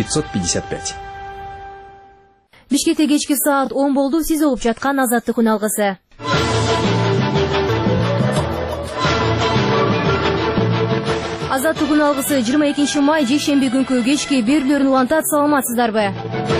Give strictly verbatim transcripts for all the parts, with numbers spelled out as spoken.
пятьсот пятьдесят пять. Бишкекте кечки саат он болду, сиз угуп жаткан Азаттык күн алгысы. Азаттык күн алгысы жыйырма экинчи май жекшемби күнкү кечки берүүлөрүн улантат. Саламатсыздарбы?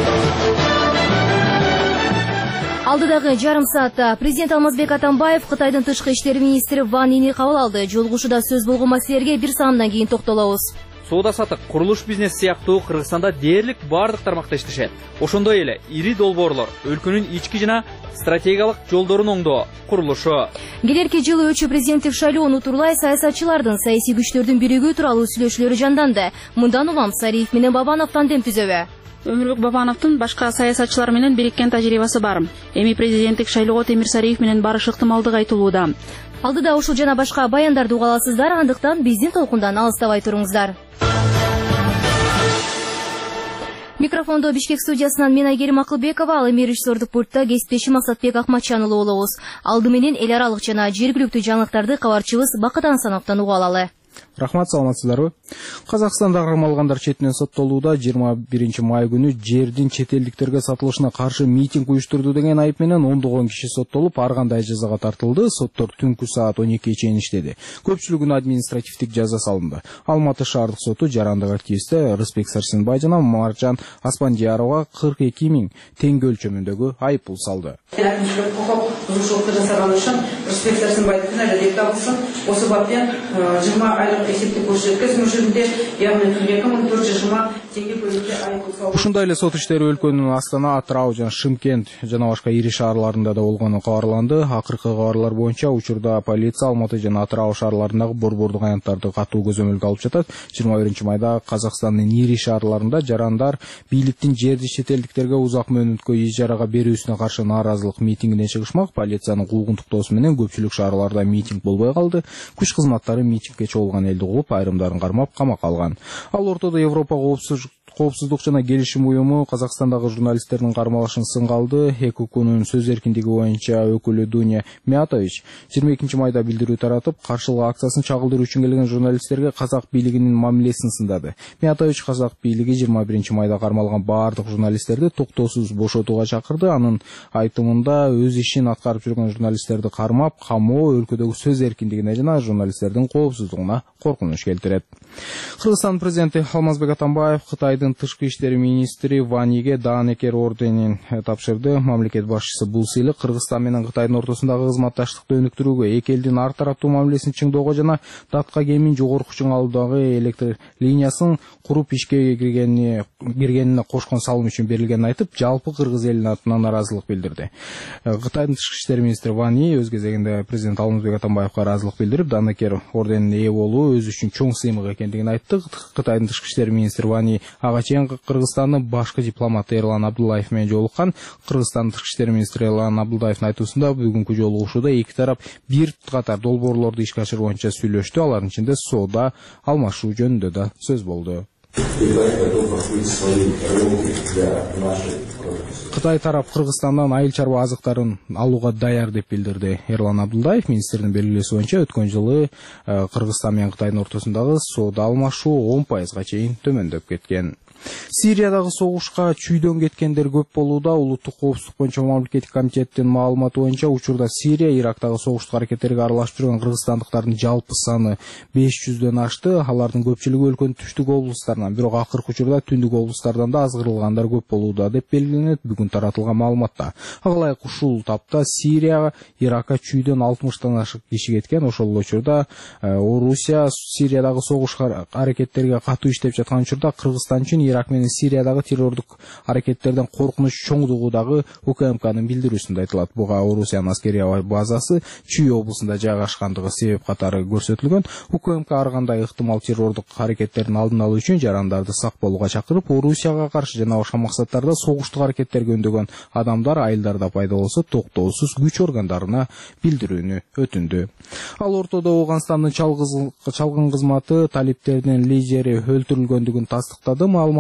Алдыдагы жарым саатта президент Алмазбек Атамбаев Кытайдын тышкы иштер министри Ван Ини кабыл алды. Жолугушууда сөз болгон маселелерге бир саамдан кийин токтолобуз. Соода сатык, курулуш бизнес сыяктуу Кыргызстанда дээрлик бардык тармакта иштешет. Ошондой эле ири долбоорлор, өлкөнүн ички жана стратегиялык жолдорун оңдоо, курулушу. Келерки жылы өчү президенттик шайлоо унутурлай саясатчылардын саясий күчтөрдүн биригүү тууралуу сүйлөшүүлөрү жанданды. Мындан улам Сариев менен Бабанов тандем түзөбү. Өмүрбек Бабановдун башка саясатчылар менен бириккен тажрыйбасы бар. Эми президенттик шайлоого Темир Сариев менен барыш ыктымалдыгы айтылууда. Алдыда ушул жана башка баяндарды уга аласыздар, андыктан биздин толкундан алыстабай туруңуздар. Микрофондо Бишкек студиясынан мен Айгерим Акылбекова, ал эми режиссердук пультта кесиптешим Асатбек Акматчанұлы болобуз. Алды менен эл аралык жана жергиликтүү жаңылыктарды кабарчыбыз Бакыт Ансановдон уга алалы. Рахмат, саламатсыздарбы? Казакстанда кармалгандар четинен соттолууда жыйырма биринчи май күнү жердин чет элдиктерге сатылышына каршы митинг уюштурду деген айып менен ондогон киши соттолуп, ар кандай жазага тартылды. Соттор түнкү саат он экиге чейин иштеди. Көпчүлүгүнө административдик жаза салынды. Алматы шаардык соту жарандык активисти Рыспек Сарсенбай жана Маржан Аспандиярова кырк эки миң теңге өлчөмүндөгү айып пул салды. Әкімшілік құқық бұзушылықты жасаған үшін Рыспек Сарсенбайды кінәлі деп табылсын. Осы баппен жиырма айлық есептік көрсеткіш мөлшерінде, яғни қырық екі мың төрт жүз жиырма теңге көлемінде айыппұл салынды. Ушундай эле сот иштери өлкөнүн Астана, Атырау жана Шымкент жана башка ири шаарларында да болгону кабарланды. Акыркы кабарлар боюнча учурда полиция Алматы жана Атырау шаарларындагы борбордук аянттарды катуу көзөмөлгө алып жатат. жыйырма биринчи майда Казакстандын ири шаарларында жарандар бийликтин жерди чет элдиктерге узак мөөнөткө ижарага берүүсүнө каршы нааразылык митингине чыгышмак. Полициянын куугунтуктоосу менен көпчүлүк шаарларда митинг болбой калды. Күч кызматтары митингге чогулган элди кууп, айрымдарын кармап камакка алган. Ал ортодо Европа коопсуздук Коопсуздук жана келишим уюму Казакстандагы журналисттердин кармалышын сынга алды. ЭКУКунун сөз эркиндиги боюнча өкүлү Дуня Мятович жыйырма экинчи майда билдирүү таратып, каршылык акциясын чагылдыруу үчүн келген журналисттерге казак бийлигинин мамилесин сындады. Мятович казак бийлиги жыйырма биринчи майда кармалган бардык журналисттерди токтоосуз бошотууга чакырды. Анын айтымында өз ишин аткарып жүргөн журналисттерди кармап, камоо өлкөдөгү сөз эркиндигине жана журналисттердин коопсуздугуна коркунуч келтирет. Кыргызстан президенти Алмазбек Атамбаев Кытайдын тышкы иштер министри Ван Иге Даанекер орденин тапшырды. Мамлекет башчысы бул сыйлык Кыргызстан менен Кытайдын ортосундагы кызматташтыкты өнүктүрүүгө, эки элдин ар тараптуу мамилесин чыңдоого жана датка кемин жогорку чыңалуудагы электр линиясын куруп ишке киргенине киргенине кошкон салым үчүн берилгенин айтып, жалпы кыргыз элинин атынан наразылык билдирди. Кытайдын тышкы иштер министри Ван И өз кезегинде президент Алмазбек Атамбаевга ыраазылык билдирип, Даанекер орденине ээ болуу өз үчүн чоң сыймык экендигин айтты. Кытайдын тышкы иштер министри Ван И ага чейин Кыргызстандын башкы дипломаты Эрлан Абдуллаев менен жолуккан. Кыргызстандын тышкы иштер министри Эрлан Абдуллаевдин айтуусунда бүгүнкү жолугушууда эки тарап бир катар долбоорлорду ишке ашыруу боюнча сүйлөштү. Алардын ичинде соода алмашуу жөнүндө да сөз болду. Кытай тарап Кыргызстандан айыл чарба азыктарын алууга даяр деп билдирди Эрлан Абдуллаев. Министрдин белгилөөсү боюнча өткөн жылы Кыргызстан менен Кытайдын ортосундагы соода алмашуу он пайызга чейин төмөндөп кеткен. Сириядагы согушка чүйдөн кеткендер көп болууда. Улуттук коопсуздук боюнча мамлекеттик комитеттин маалыматы боюнча учурда Сирия, Ирактагы согуштук аракеттерге аралашып жүргөн кыргызстандыктардын жалпы саны беш жүздөн ашты. Алардын көпчүлүгү өлкөнүн түштүк облустарынан, бирок акыркы учурда түндүк облустардан да азгырылгандар көп болууда деп белгиленет бүгүн таратылган маалыматта. Ага ушул тапта Сирияга, Иракка чүйдөн алтымыштан ашык киши кеткен. Ошол учурда Орусия Сириядагы согуш аракеттерге катуу иштеп жаткан учурда Кыргызстан үчүн Ирак менен Сириядагы террордук аракеттерден коркунуч чоңдугудагы УКМКнын билдирүүсүндө айтылат. Буга Орусиянын аскерий базасы Чүй облусунда жайгашкандыгы себеп катары көрсөтүлгөн. УКМК ар кандай ыктымал террордук аракеттердин алдын алуу үчүн жарандарды сак болууга чакырып, Орусияга каршы жана башка максаттарда согуштук аракеттерге өндөгөн адамдар айылдарда пайда болсо токтоосуз күч органдарына билдирүүнү өтүндү. Ал ортодо Ооганстандын чалгын кызматы талиптердин лидери өлтүрүлгөндүгүн тастыктады. Маалымат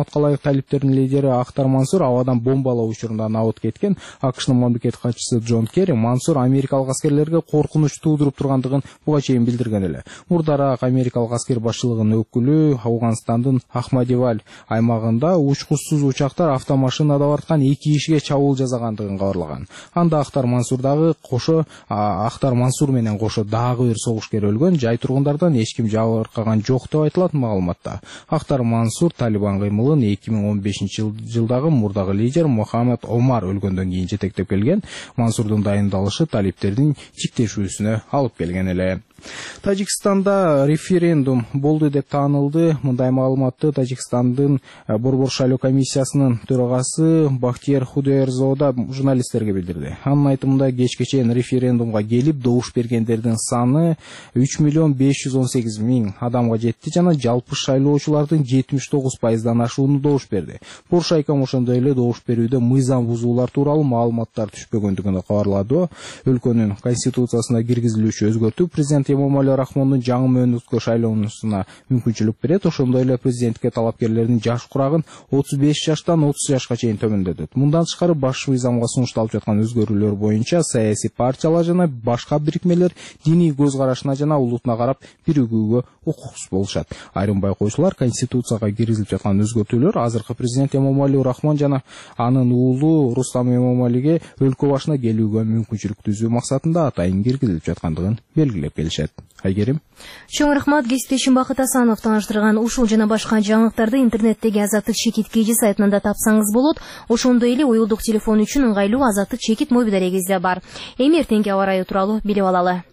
маалыматка ылайык талиптердин лидери Ахтар Мансур абадан бомбалоо учурунда набыт кеткен. АКШнын мамлекеттик катчысы Джон Керри Мансур америкалык аскерлерге коркунуч туудуруп тургандыгын буга чейин билдирген эле. Мурдараак америкалык аскер башчылыгынын өкүлү Афганстандын Ахмадиваль аймагында учкучсуз учактар автомашинада барткан эки кишиге чабуул жасагандыгын кабарлаган. Анда Ахтар Мансур дагы кошо Ахтар Мансур менен кошо дагы бир согушкер өлгөн. Жай тургундардан эч ким жабыркаган жок деп айтылат маалыматта. Ахтар Мансур Талибан кыймылын эки миң он бешинчи жылдагы мурдагы лидер Мухаммед Омар өлгөндөн кийин жетектеп келген. Мансурдун дайындалышы талиптердин чиктешүүсүнө алып келген эле. Тажикстанда референдум болду деп таанылды. Мындай маалыматты Тажикстандын Борбор шайлоо комиссиясынын төрагасы Бахтияр Худайерзода журналисттерге билдирди. Анын айтымында кечке чейин референдумга келип добуш бергендердин саны үч миллион беш жүз он сегиз миң адамга жетти жана жалпы шайлоочулардын жетимиш тогуз пайыздан ашууну добуш берди. Боршайком ошондой эле добуш берүүдө мыйзам бузуулар тууралуу маалыматтар түшпөгөндүгүн кабарлады. Өлкөнүн конституциясына киргизилүүчү өзгөртүү президент Эмомали Рахмондун жаңы мөөнөткө шайлоонусуна мүмкүнчүлүк берет. Ошондой эле президентке талапкерлердин жаш курагын отуз беш жаштан отуз жашка чейин төмөндөтөт. Мындан тышкары баш мыйзамга сунушталып жаткан өзгөрүүлөр боюнча саясий партиялар жана башка бирикмелер диний көз карашына жана улутуна карап биригүүгө укуксуз болушат. Айрым байкоочулар конституцияга киргизилип жаткан өзгөртүүлөр азыркы президент Эмомали Рахмон жана анын уулу Рустам Эмомалиге өлкө башына келүүгө мүмкүнчүлүк түзүү максатында атайын киргизилип жаткандыгын белгилеп келишет. Айгерим. Чоң рахмат, кесиптешим Бакыт Асанов тааныштырган ушул жана башка жаңылыктарды интернеттеги Азаттык чекит кж сайтынан да тапсаңыз болот. Ошондой эле уюлдук телефон үчүн ыңгайлуу Азаттык чекит мобиль дарегибизде бар. Эми эртеңки аба ырайы тууралуу билип алалы.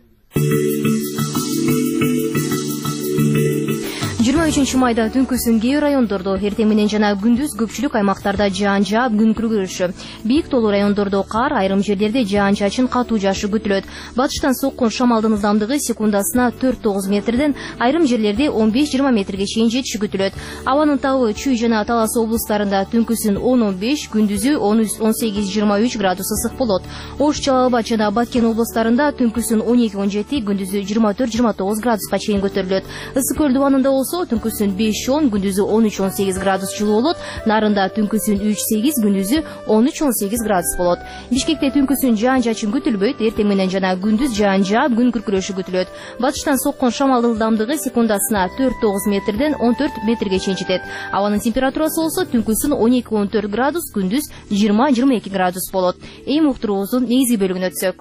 жыйырма үчүнчү майда түнкүсүн кээ бир райондордо, эртең менен жана күндүз көпчүлүк аймактарда жаан жаап, күн күргөрүшү. Бийик тоолуу райондордо кар, айрым жерлерде жаан-чачын катуу жаашы күтүлөт. Батыштан соккон шамалдын ылдамдыгы секундасына төрт тогуз метрден, айрым жерлерде он беш жыйырма метрге чейин жетиши күтүлөт. Абанын табы Чүй жана Талас облустарында түнкүсүн он он беш, күндүзү он сегиз жыйырма үч градус ысык болот. Ош, Жалал Абад жана Баткен облустарында түнкүсүн он эки он жети, күндүзү жыйырма төрт жыйырма тогуз градуска чейин көтөрүлөт. Ысык көл дубанында болсо түнкүсүн беш он, күндүзү он үч он сегиз градус жылуу болот. Нарында түнкүсүн үч сегиз, күндүзү он үч он сегиз градус болот. Бишкекте түнкүсүн жаан-чачын күтүлбөйт, эртең менен жана күндүз жаан жаап, күн күркүрөшү күтүлөт. Батыштан соккон шамалдын ылдамдыгы секундасына төрт тогуз метрден он төрт метрге чейин жетет. Абанын температурасы болсо түнкүсүн он эки он төрт градус, күндүз жыйырма жыйырма эки градус болот. Эми уктуруубуздун негизги бөлүгүнө өтсөк.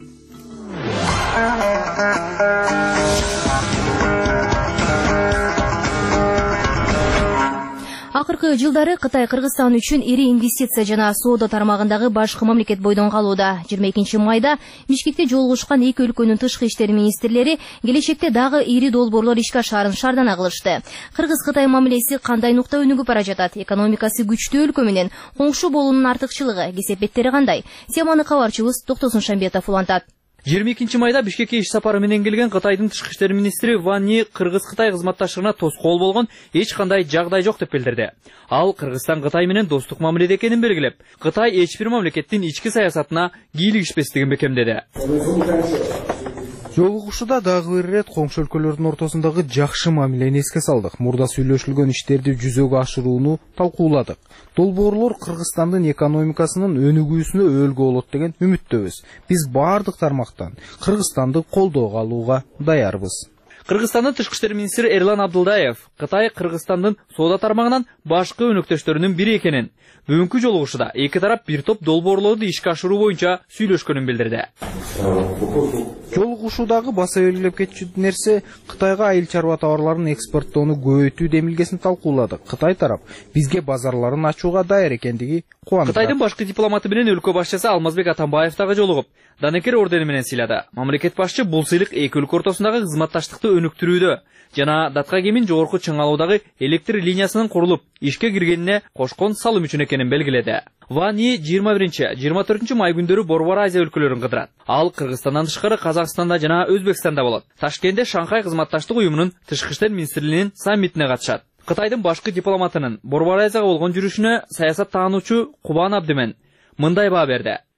Акыркы жылдары Кытай Кыргызстан үчүн ири инвестиция жана соода тармагындагы башкы мамлекет бойдон калууда. жыйырма экинчи майда Бишкекте жолугушкан эки өлкөнүн тышкы иштер министрлери келечекте дагы ири долбоорлор ишке ашаарын шаардана кылышты. Кыргыз-Кытай мамилеси кандай нукта өнүгүп бара жатат? Экономикасы күчтүү өлкө менен коңшу болуунун артыкчылыгы, кесепеттери кандай? Теманы кабарчыбыз Токтосун Шамбетов улантат. жыйырма экинчи майда Бишкекке иш сапары менен келген Кытайдын тышкы иштер министри Ван Йи Кыргыз-Кытай кызматташтыгына тоскоол болгон эч кандай жагдай жок деп билдирди. Ал Кыргызстан Кытай менен достук мамиледе экенин белгилеп, Кытай эч бир мамлекеттин ички саясатына кийлигишпестигин бекемдеди. Жолугушууда дагы бир ирет коңшу өлкөлөрдүн ортосундагы жакшы мамилени эске салдык. Мурда сүйлөшүлгөн иштерди жүзөгө ашырууну талкууладык. Долбоорлор Кыргызстандын экономикасынын өнүгүүсүнө өөлгө болот деген үмүттөбүз. Биз баардык тармактан Кыргызстанды колдоого алууга даярбыз. Кыргызстандын тышкы иштер министри Эрлан Абдылдаев Кытай Кыргызстандын соода тармагынан башкы өнөктөштөрүнүн бири экенин, бүгүнкү жолугушууда эки тарап бир топ долбоорлорду ишке ашыруу боюнча сүйлөшкөнүн билдирди. Жолугушуудагы баса белгилеп кетчү нерсе Кытайга айыл чарба товарларын экспорттоону көбөйтүү демилгесин талкууладык. Кытай тарап бизге базарларын ачууга даяр экендиги кубандырат. Кытайдын башкы дипломаты менен өлкө башчысы Алмазбек Атамбаев дагы жолугуп, Данекер ордени менен сыйлады. Мамлекет башчы бул сыйлык эки өлкө ортосундагы кызматташтыкты өнүктүрүүдө жана датка кемин жогорку чыңалуудагы электр линиясынын курулуп ишке киргенине кошкон салым үчүн экенин белгиледи. Ван Йи жыйырма биринчи жыйырма төртүнчү май күндөрү Борбор Азия өлкөлөрүн кыдырат. Ал Кыргызстандан тышкары Казакстанда жана Өзбекстанда болот. Ташкентте Шанхай кызматташтык уюмунун тышкы иштер министрлигинин саммитине катышат. Кытайдын башкы дипломатынын Борбор Азияга болгон жүрүшүнө саясат таануучу Кубан Абдимен мындай баа берди.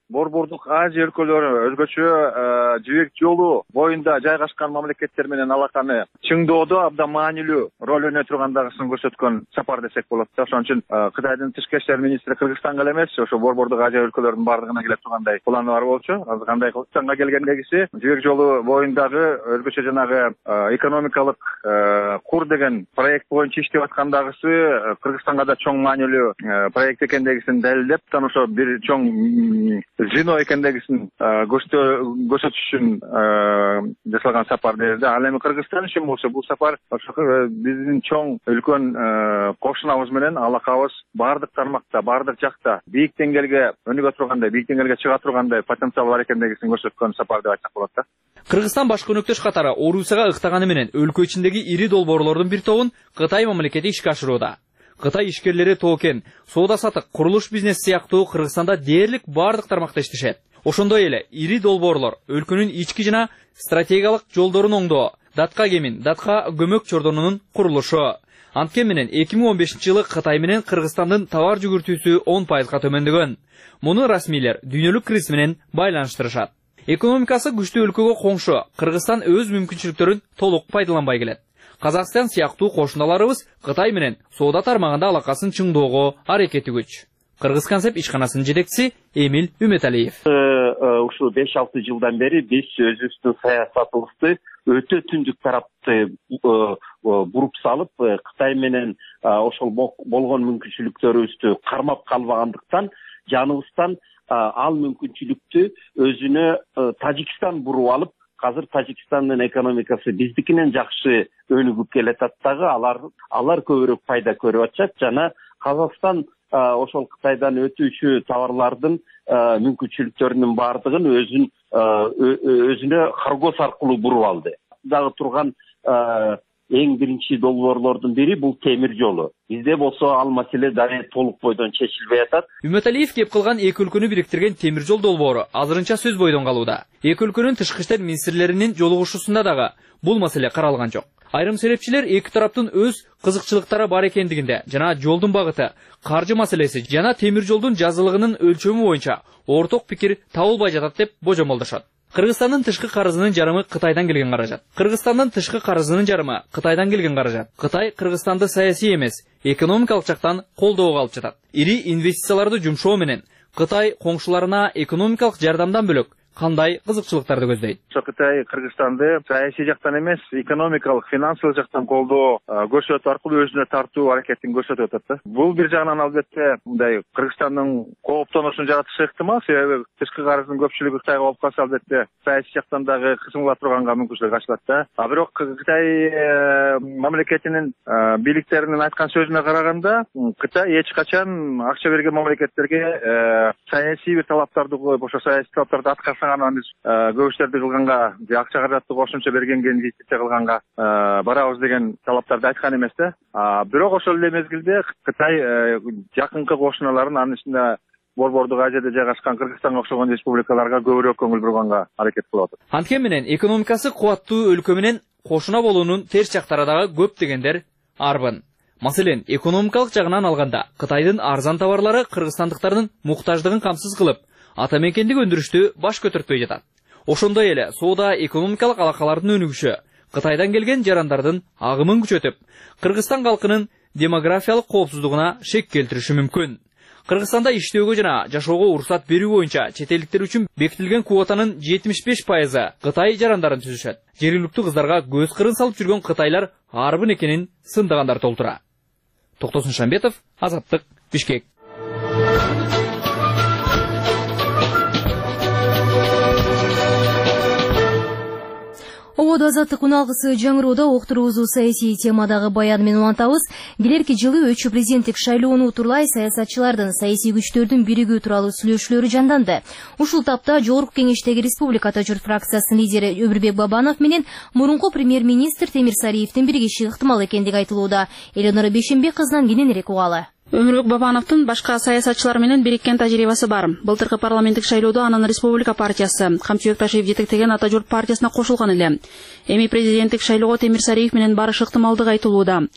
Борбордук Азия өлкөлөрү өзгөчө жибек жолу боюнда жайгашкан мамлекеттер менен алаканы чыңдоодо абдан маанилүү роль өнө тургандыгын көрсөткөн сапар десек болот да. Ошон үчүн Кытайдын тышкы иштер министри Кыргызстанга эле эмес, ошо Борбордук Азия өлкөлөрүнүн бардыгына келе тургандай планы бар болчу. Азыр кандай Кыргызстанга келгендегиси жибек жолу боюндагы өзгөчө жанагы экономикалык кур деген проект боюнча иштеп аткандагысы Кыргызстанга да чоң маанилүү проект экендегисин далилдеп, ошо бир чоң звено экендегисин көрсөтүш үчүн жасалган сапар деді. Ал эми Кыргызстан үчүн болсо бул сапар ошо биздин чоң үлкөн кошунабыз менен алакабыз бардык тармакта, бардык жакта бийик деңгээлге өнүгө тургандай, бийик деңгээлге чыга тургандай потенциал бар экендегисин көрсөткөн сапар деп айтсак болот да. Кыргызстан башкы өнөктөш катары Орусияга ыктаганы менен өлкө ичиндеги ири долбоорлордун бир тобун Кытай мамлекети ишке ашырууда. Кытай ишкерлери токен, соода сатык, курулуш бизнес сыяктуу Кыргызстанда дээрлик бардык тармакта иштешет. Ошондой эле ири долбоорлор өлкөнүн ички жана стратегиялык жолдорун оңдоо, датка кемин, датка көмөк чордонунун курулушу. Анткени менен эки миң он бешинчи жылы Кытай менен Кыргызстандын товар жүгүртүүсү он пайызга төмөндөгөн. Муну расмийлер дүйнөлүк криз менен байланыштырышат. Экономикасы күчтүү өлкөгө коңшу Кыргызстан өз мүмкүнчүлүктөрүн толук пайдаланбай келет. Казакстан сыяктуу кошуналарыбыз Кытай менен соода тармагында алакасын чыңдоого аракети күч. Кыргызконцепт ишканасынын жетекчиси Эмил Үметалиев. Ушул беш алты жылдан бери биз өзүбүздүн саясатыбызды өтө түндүк тарапты буруп салып, Кытай менен ошол болгон мүмкүнчүлүктөрүбүздү кармап калбагандыктан жаныбыздан ал мүмкүнчүлүктү өзүнө Тажикстан буруп алып, азыр Тажикстандын экономикасы биздикинен жакшы өнүгүп келатат дагы, алар алар көбүрөөк пайда көрүп атышат жана Казакстан ошол Кытайдан өтүүчү товарлардын мүмкүнчүлүктөрүнүн бардыгын өзүн өзүнө каргоз аркылуу буруп алды. Дагы турган эң биринчи долбоорлордун бири бул темир жолу. Бизде болсо ал маселе дагы толук бойдон чечилбей атат. Үмөталиев кеп кылган эки өлкөнү бириктирген темир жол долбоору азырынча сөз бойдон калууда. Эки өлкөнүн тышкы иштер министрлеринин жолугушуусунда дагы бул маселе каралган жок. Айрым серепчилер эки тараптын өз кызыкчылыктары бар экендигинде жана жолдун багыты, каржы маселеси жана темир жолдун жазылыгынын өлчөмү боюнча орток пикир табылбай жатат деп божомолдошот. Кыргызстандын тышкы карызынын жарымы Кытайдан келген каражат. Кыргызстандын тышкы карызынын жарымы Кытайдан келген каражат. Кытай Кыргызстанды саясий эмес, экономикалык жактан колдоого алып жатат. Ири инвестицияларды жумшоо менен Кытай коңшуларына экономикалык жардамдан бөлөк кандай кызыкчылыктарды көздөйт? Кытай Кыргызстанды саясий жактан эмес, экономикалык, финансылык жактан колдоо көрсөтүү аркылуу өзүнө тартуу аракетин көрсөтүп атат да. Бул бир жагынан албетте мындай Кыргызстандын кооптонушун жаратышы ыктымал, себеби тышкы карыздын көпчүлүгү Кытайга болуп калса албетте саясий жактан дагы кысымга турганга мүмкүнчүлүк ачылат да. А бирок Кытай мамлекетинин бийликтеринин айткан сөзүнө караганда, Кытай эч качан акча берген мамлекеттерге саясий бир талаптарды коюп, ошо саясий талаптарды аткарса биз көбүчтөрдү кылганга, акча каражатты кошумча бергенге инвестиция кылганга барабыз деген талаптарды айткан эмес да. Бирок ошол эле мезгилде Кытай жакынкы кошуналарын, анын ичинде Борбордук Азияда жайгашкан Кыргызстанга окшогон республикаларга көбүрөөк көңүл бурганга аракет кылып атат. Анткени менен экономикасы кубаттуу өлкө менен кошуна болуунун терс жактары дагы көп дегендер арбын. Маселен, экономикалык жагынан алганда Кытайдын арзан товарлары кыргызстандыктардын муктаждыгын камсыз кылып, ата мекендик өндүрүштү баш көтөртпөй жатат. Ошондой эле соода экономикалык алакалардын өнүгүшү Кытайдан келген жарандардын агымын күчөтүп, Кыргызстан калкынын демографиялык коопсуздугуна шек келтириши мүмкүн. Кыргызстанда иштөөгө жана жашоого уруксат берүү боюнча чет элдиктер үчүн бекитилген квотанын жетимиш беш пайызы Кытай жарандарын түзүшөт. Жергиликтүү кыздарга көз кырын салып жүргөн кытайлар арбын экенин сындагандар толтура. Токтосун Шамбетов, Азаттык, Бишкек. Ободо Азаттык уналгысы жаңыроодо октуруузу саясий темадагы баян менен улантабыз. Келерки жылы өчү президенттик шайлоону утурлай саясатчылардын саясий күчтөрдүн биригүү тууралуу сүйлөшүүлөрү жанданды. Ушул тапта Жогорку Кеңештеги Республика Тажыр фракциясынын лидери Өмүрбек Бабанов менен мурунку премьер-министр Темир Сариевдин биригиши ыктымал экендиги айтылууда. Элонора Бейшенбек кызынан кененирээк угалы. Өмүрбек Бабановдун башка саясатчылар менен бириккен тажрыйбасы бар. Былтыркы парламенттик шайлоодо анын Республика партиясы, Камчыбек Ташиев жетектеген Ата Журт партиясына кошулган эле. Эми президенттик шайлоого Темир Сариев менен барышы ыктымалдыгы айтылууда.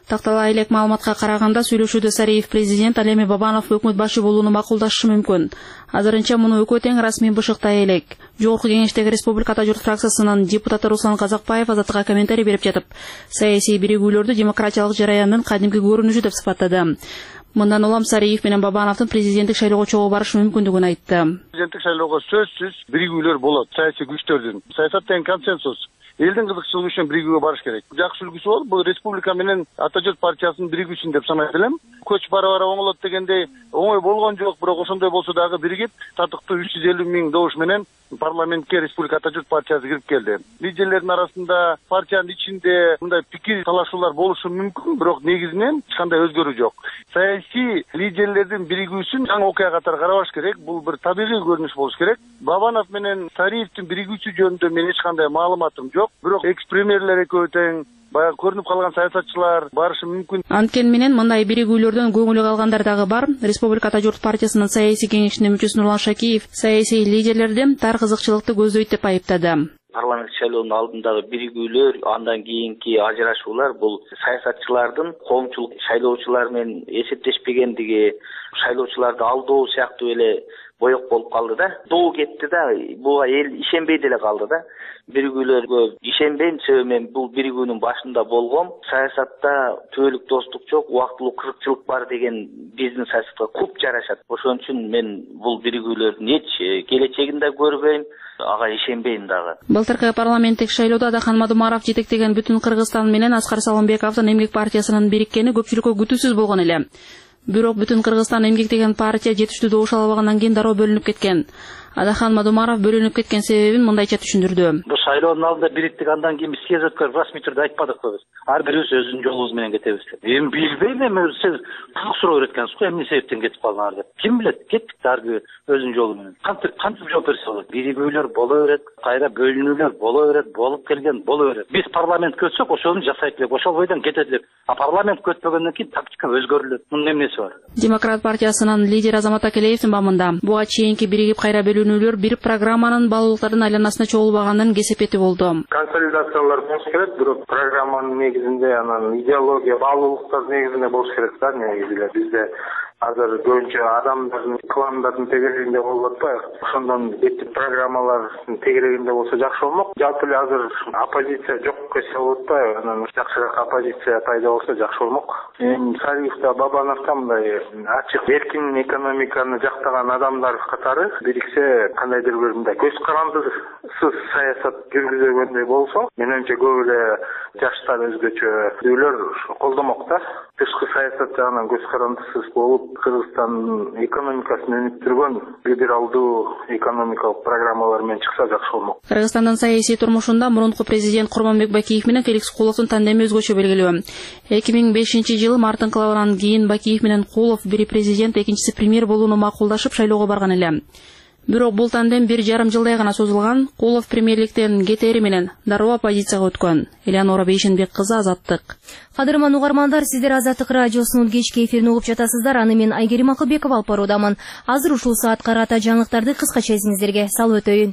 Тактала элек маалыматка караганда сүйлөшүүдө Сариев президент ал эми Бабанов өкмөт башы болууну макулдашы мүмкүн. Азырынча муну өкө тең расмий бышыктай элек. Жогорку кеңештеги Республикада журт фракциясынын депутаты Руслан Казакбаев Азаттыкка комментарий берип жатып, саясий биригүүлөрдү демократиялык жараяндын кадимки көрүнүшү деп сыпаттады. Мындан улам Сариев менен Бабановдун президенттик шайлоого чогуу барышы мүмкүндүгүн айтты. Президенттик шайлоого сөзсүз биригүүлөр болот, саясий күчтөрдүн. Саясат деген консенсус. Элдин кызыкчылыгы үчүн биригүүгө барыш керек. Жакшы үлгүсү болуп, бул республика менен Ата журт партиясынын биригүүсүн деп санайт элем. Көч бара-бара оңолот дегендей оңой болгон жок, бирок ошондой болсо дагы биригип, татыктуу үч жүз элүү миң добуш менен парламентке Республика Ата журт партиясы кирип келди. Лидерлердин арасында партиянын ичинде мындай пикир талашуулар болушу мүмкүн, бирок негизинен эч кандай өзгөрүү жок. Саясий лидерлердин биригүүсүн жаңы окуя катары карабаш керек. Бул бир табигый көрүнүш болуш керек. Бабанов менен Сариевдин биригүүсү жөнүндө мен эч кандай маалыматым жок. Бирок экс-премьерлер экөө тең баягы көрүнүп калган саясатчылар барышы мүмкүн. Анткени менен мындай биригүүлөрдөн көңүлү калгандар дагы бар. Республика Ата журт партиясынын саясий кеңешинин мүчөсү Нурлан Шакиев саясий лидерлерди тар кызыкчылыкты көздөйт деп айыптады. Парламент шайлоонун алдындагы биригүүлөр, андан кийинки ажырашуулар бул саясатчылардын коомчулук шайлоочулар менен эсептешпегендиги, шайлоочуларды алдоо сыяктуу эле боек болуп калды да. Доо кетти да, буга эл ишенбей деле калды да. Биригүүлөргө ишенбейм, себеби мен бул биригүүнүн башында болгом. Саясатта түбөлүк достук жок, убактылуу кыркчылык бар деген биздин саясатка куп жарашат. Ошон үчүн мен бул биригүүлөрдүн эч келечегин да көрбөйм, ага ишенбейм дагы. Былтыркы парламенттик шайлоодо Адахан Мадумаров жетектеген Бүтүн Кыргызстан менен Аскар Салымбековдун Эмгек партиясынын бириккени көпчүлүккө күтүүсүз болгон эле. Бирок Бүтүн Кыргызстан Эмгек деген партия жетиштүү добуш ала албагандан кийин дароо бөлүнүп кеткен. Адахан Мадумаров бөлүнүп кеткен себебин мындайча түшүндүрдү. Бул шайлоонун алдында бириктик, андан кийин биз съезд өткөрүп расмий түрдө айтпадыкпы биз. Ар бирибиз өзүнүн жолубуз менен кетебиз деп. Эми билбейм, эми сиз кызык суроо береткенсиз го, эмне себептен кетип калдыңар деп. Ким билет, кеттик ар бир өзүнүн жолу менен. Кантип кантип жооп берсе болот? Биригүүлөр боло берет, кайра бөлүнүүлөр боло берет, болуп келген боло берет. Биз парламент көтсөк, ошону жасайт элек, ошол бойдон кетет элек. А парламент көтпөгөндөн кийин тактика өзгөрүлөт. Мунун эмнеси бар? Демократ партиясынын лидери Азамат Акелеевдин бамында буга чейинки биригип кайра бөлүнүүлөр бир программанын баалуулуктардын айланасына чогулбаганын кесепети болду. Консолидациялар болуш керек, бирок программанын негизинде анан идеология баалуулуктар негизинде болуш керек да, негизинде бизде азыр көбүнчө адамдардын, кландардын тегерегинде болуп атпайбы? Ошондон беттик программалардын тегерегинде болсо жакшы болмок. Жалпы эле азыр оппозиция жок десе болуп атпайбы? Анан жакшыраак оппозиция пайда болсо жакшы болмок. Эми Сариевда, Бабановда мындай ачык эркин экономиканы жактаган адамдар катары бириксе, кандайдыр бир мындай көз карандысыз саясат жүргүзгөндөй болсо, менимче көп эле жаштар өзгөчө өйлөр колдомок да. Тышкы саясат жагынан көз карандысыз болуп, Кыргызстандын экономикасын өнүктүргөн либералдуу экономикалык программалар менен чыкса жакшы болмок. Кыргызстандын саясий турмушунда мурунку президент Курманбек Бакиев менен Феликс Куловдун тандеми өзгөчө белгилүү. эки миң бешинчи жылы марттын кылабынан кийин Бакиев менен Кулов бири президент, экинчиси премьер болууну макулдашып шайлоого барган эле. Бирок бул тандем бир жарым жылдай гана созулган. Кулов премьерликтен кетери менен дароо оппозицияга өткөн. Элеонора Бейшенбек кызы, Азаттык. Кадырман угармандар, сиздер Азаттык радиосунун кечки эфирин угуп жатасыздар. Аны мен Айгерим Акылбекова алып баруудамын. Азыр ушул саатка карата жаңылыктарды кыскача эсиңиздерге салып өтөйүн.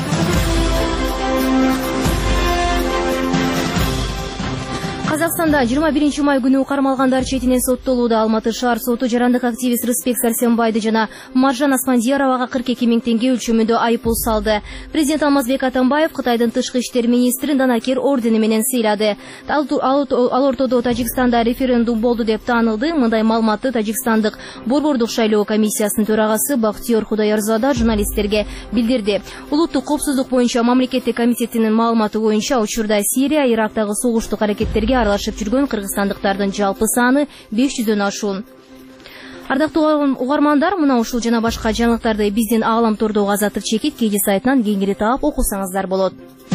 Казакстанда жыйырма биринчи май күнү кармалгандар четинен соттолууда. Алматы шаар соту жарандык активист Рыспек Сарсенбайды жана Маржан Асмандияровага кырк эки миң теңге өлчөмүндө айыппул салды. Президент Алмазбек Атамбаев Кытайдын тышкы иштер министрин Данакер ордени менен сыйлады. Ал ортодо Тажикстанда референдум болду деп таанылды. Мындай маалыматты Тажикстандык борбордук шайлоо комиссиясынын төрагасы Бактиёр Худаярзада журналисттерге билдирди. Улуттук коопсуздук боюнча мамлекеттик комитетинин маалыматы боюнча учурда Сирия, Ирактагы согуштук аракеттерге аралашып жүргөн кыргызстандыктардын жалпы саны беш жүздөн ашуун. Ардактуу угармандар, мына ушул жана башка жаңылыктарды биздин Аалам тордогу Азаттык чекит кеже сайтынан кеңири таап окусаңыздар болот.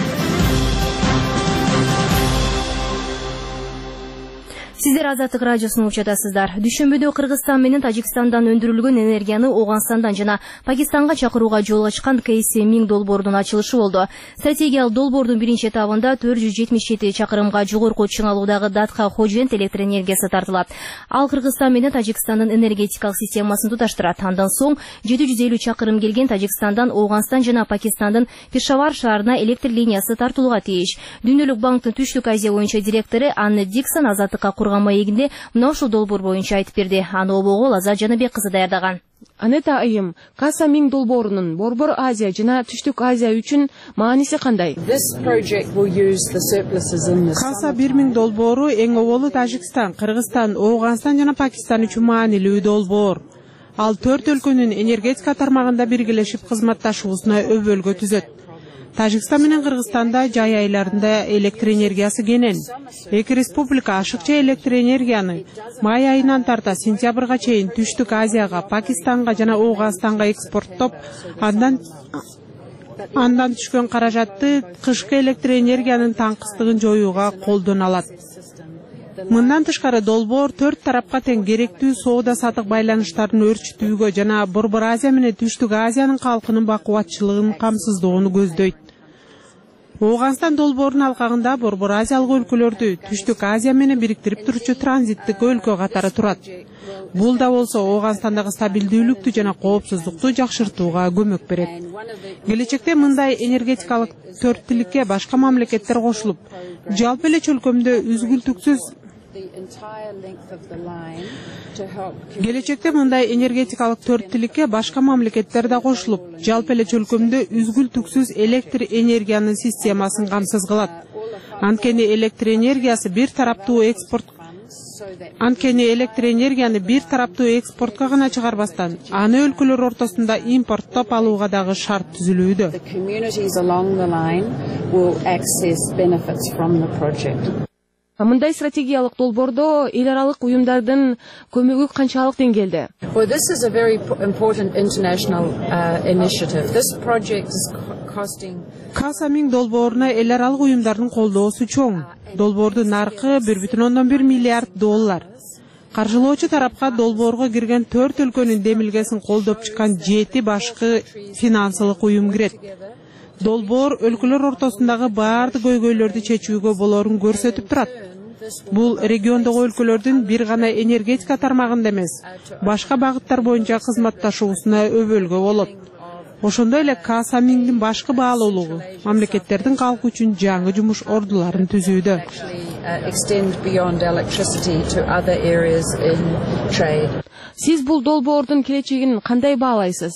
Сиздер Азаттык радиосун угуп жатасыздар. Дүшүмбүдө Кыргызстан менен Тажикстандан өндүрүлгөн энергияны Оганстандан жана Пакистанга чакырууга жол ачкан Кейси миң долбоордун ачылышы болду. Стратегиялык долбоордун биринчи этабында төрт жүз жетимиш жети чакырымга жогорку чыңалуудагы Датка Хожент электр энергиясы тартылат. Ал Кыргызстан менен Тажикстандын энергетикалык системасын туташтырат. Андан соң жети жүз элүү чакырым келген Тажикстандан Оганстан жана Пакистандын Пешавар шаарына электр линиясы тартылууга тийиш. Дүйнөлүк банктын Түштүк Азия боюнча директору Анна Диксон Азаттыкка турган маегинде мына ушул долбоор боюнча айтып берди. Аны обогул Азат Жаныбек кызы даярдаган. Анета айым, Каса миң долбоорунун Борбор Азия жана Түштүк Азия үчүн мааниси кандай? Каса бир миң долбоору эң оболу Тажикстан, Кыргызстан, Ооганстан жана Пакистан үчүн маанилүү долбоор. Ал төрт өлкөнүн энергетика тармагында биргелешип кызматташуусуна өбөлгө түзөт. Тажикстан менен Кыргызстанда жай айларында электр энергиясы кенен. Эки республика ашыкча электр энергияны май айынан тарта сентябрга чейин Түштүк Азияга, Пакистанга жана Ооганстанга экспорттоп, андан андан түшкөн каражатты кышкы электр энергиянын таңкыстыгын жоюуга колдоно алат. Мындан тышкары долбоор төрт тарапка тең керектүү соода сатык байланыштарын өрчүтүүгө жана Борбор Азия менен Түштүк Азиянын калкынын бакубатчылыгын камсыздоону көздөйт. Ооганстан долбоорунун алкагында Борбор Азиялык өлкөлөрдү Түштүк Азия менен бириктирип турчу транзиттик өлкө катары турат. Бул да болсо Ооганстандагы стабилдүүлүктү жана коопсуздукту жакшыртууга көмөк берет. Келечекте мындай энергетикалык төрттүлүккө башка мамлекеттер кошулуп, жалпы эле чөлкөмдө үзгүлтүксүз Келечекте мындай энергетикалык төрттүлүккө башка мамлекеттер да кошулуп, жалпы эле чөлкөмдө үзгүлтүксүз электр энергиянын системасын камсыз кылат. Анткени электр энергиясы бир тараптуу экспорт Анткени электр энергияны бир тараптуу экспортко гана чыгарбастан, аны өлкөлөр ортосунда импорттоп алууга дагы шарт түзүлүүдө. Мындай стратегиялык долбоордо эл аралык уюмдардын көмөгү канчалык деңгээлде? Каса миң долбооруна эл аралык уюмдардын колдоосу чоң. Долбоордун наркы бир бүтүн ондон бир миллиард доллар. Каржылоочу тарапка долбоорго кирген төрт өлкөнүн демилгесин колдоп чыккан жети башкы финансылык уюм кирет. Долбоор өлкөлөр ортосундагы баардык көйгөйлөрдү чечүүгө болорун көрсөтүп турат. Бул региондогу өлкөлөрдүн бир гана энергетика тармагында эмес, башка багыттар боюнча кызматташуусуна өбөлгө болот. Ошондой эле Каса миңдин башкы баалуулугу мамлекеттердин калкы үчүн жаңы жумуш ордуларын түзүүдө. Сиз бул долбоордун келечегин кандай баалайсыз?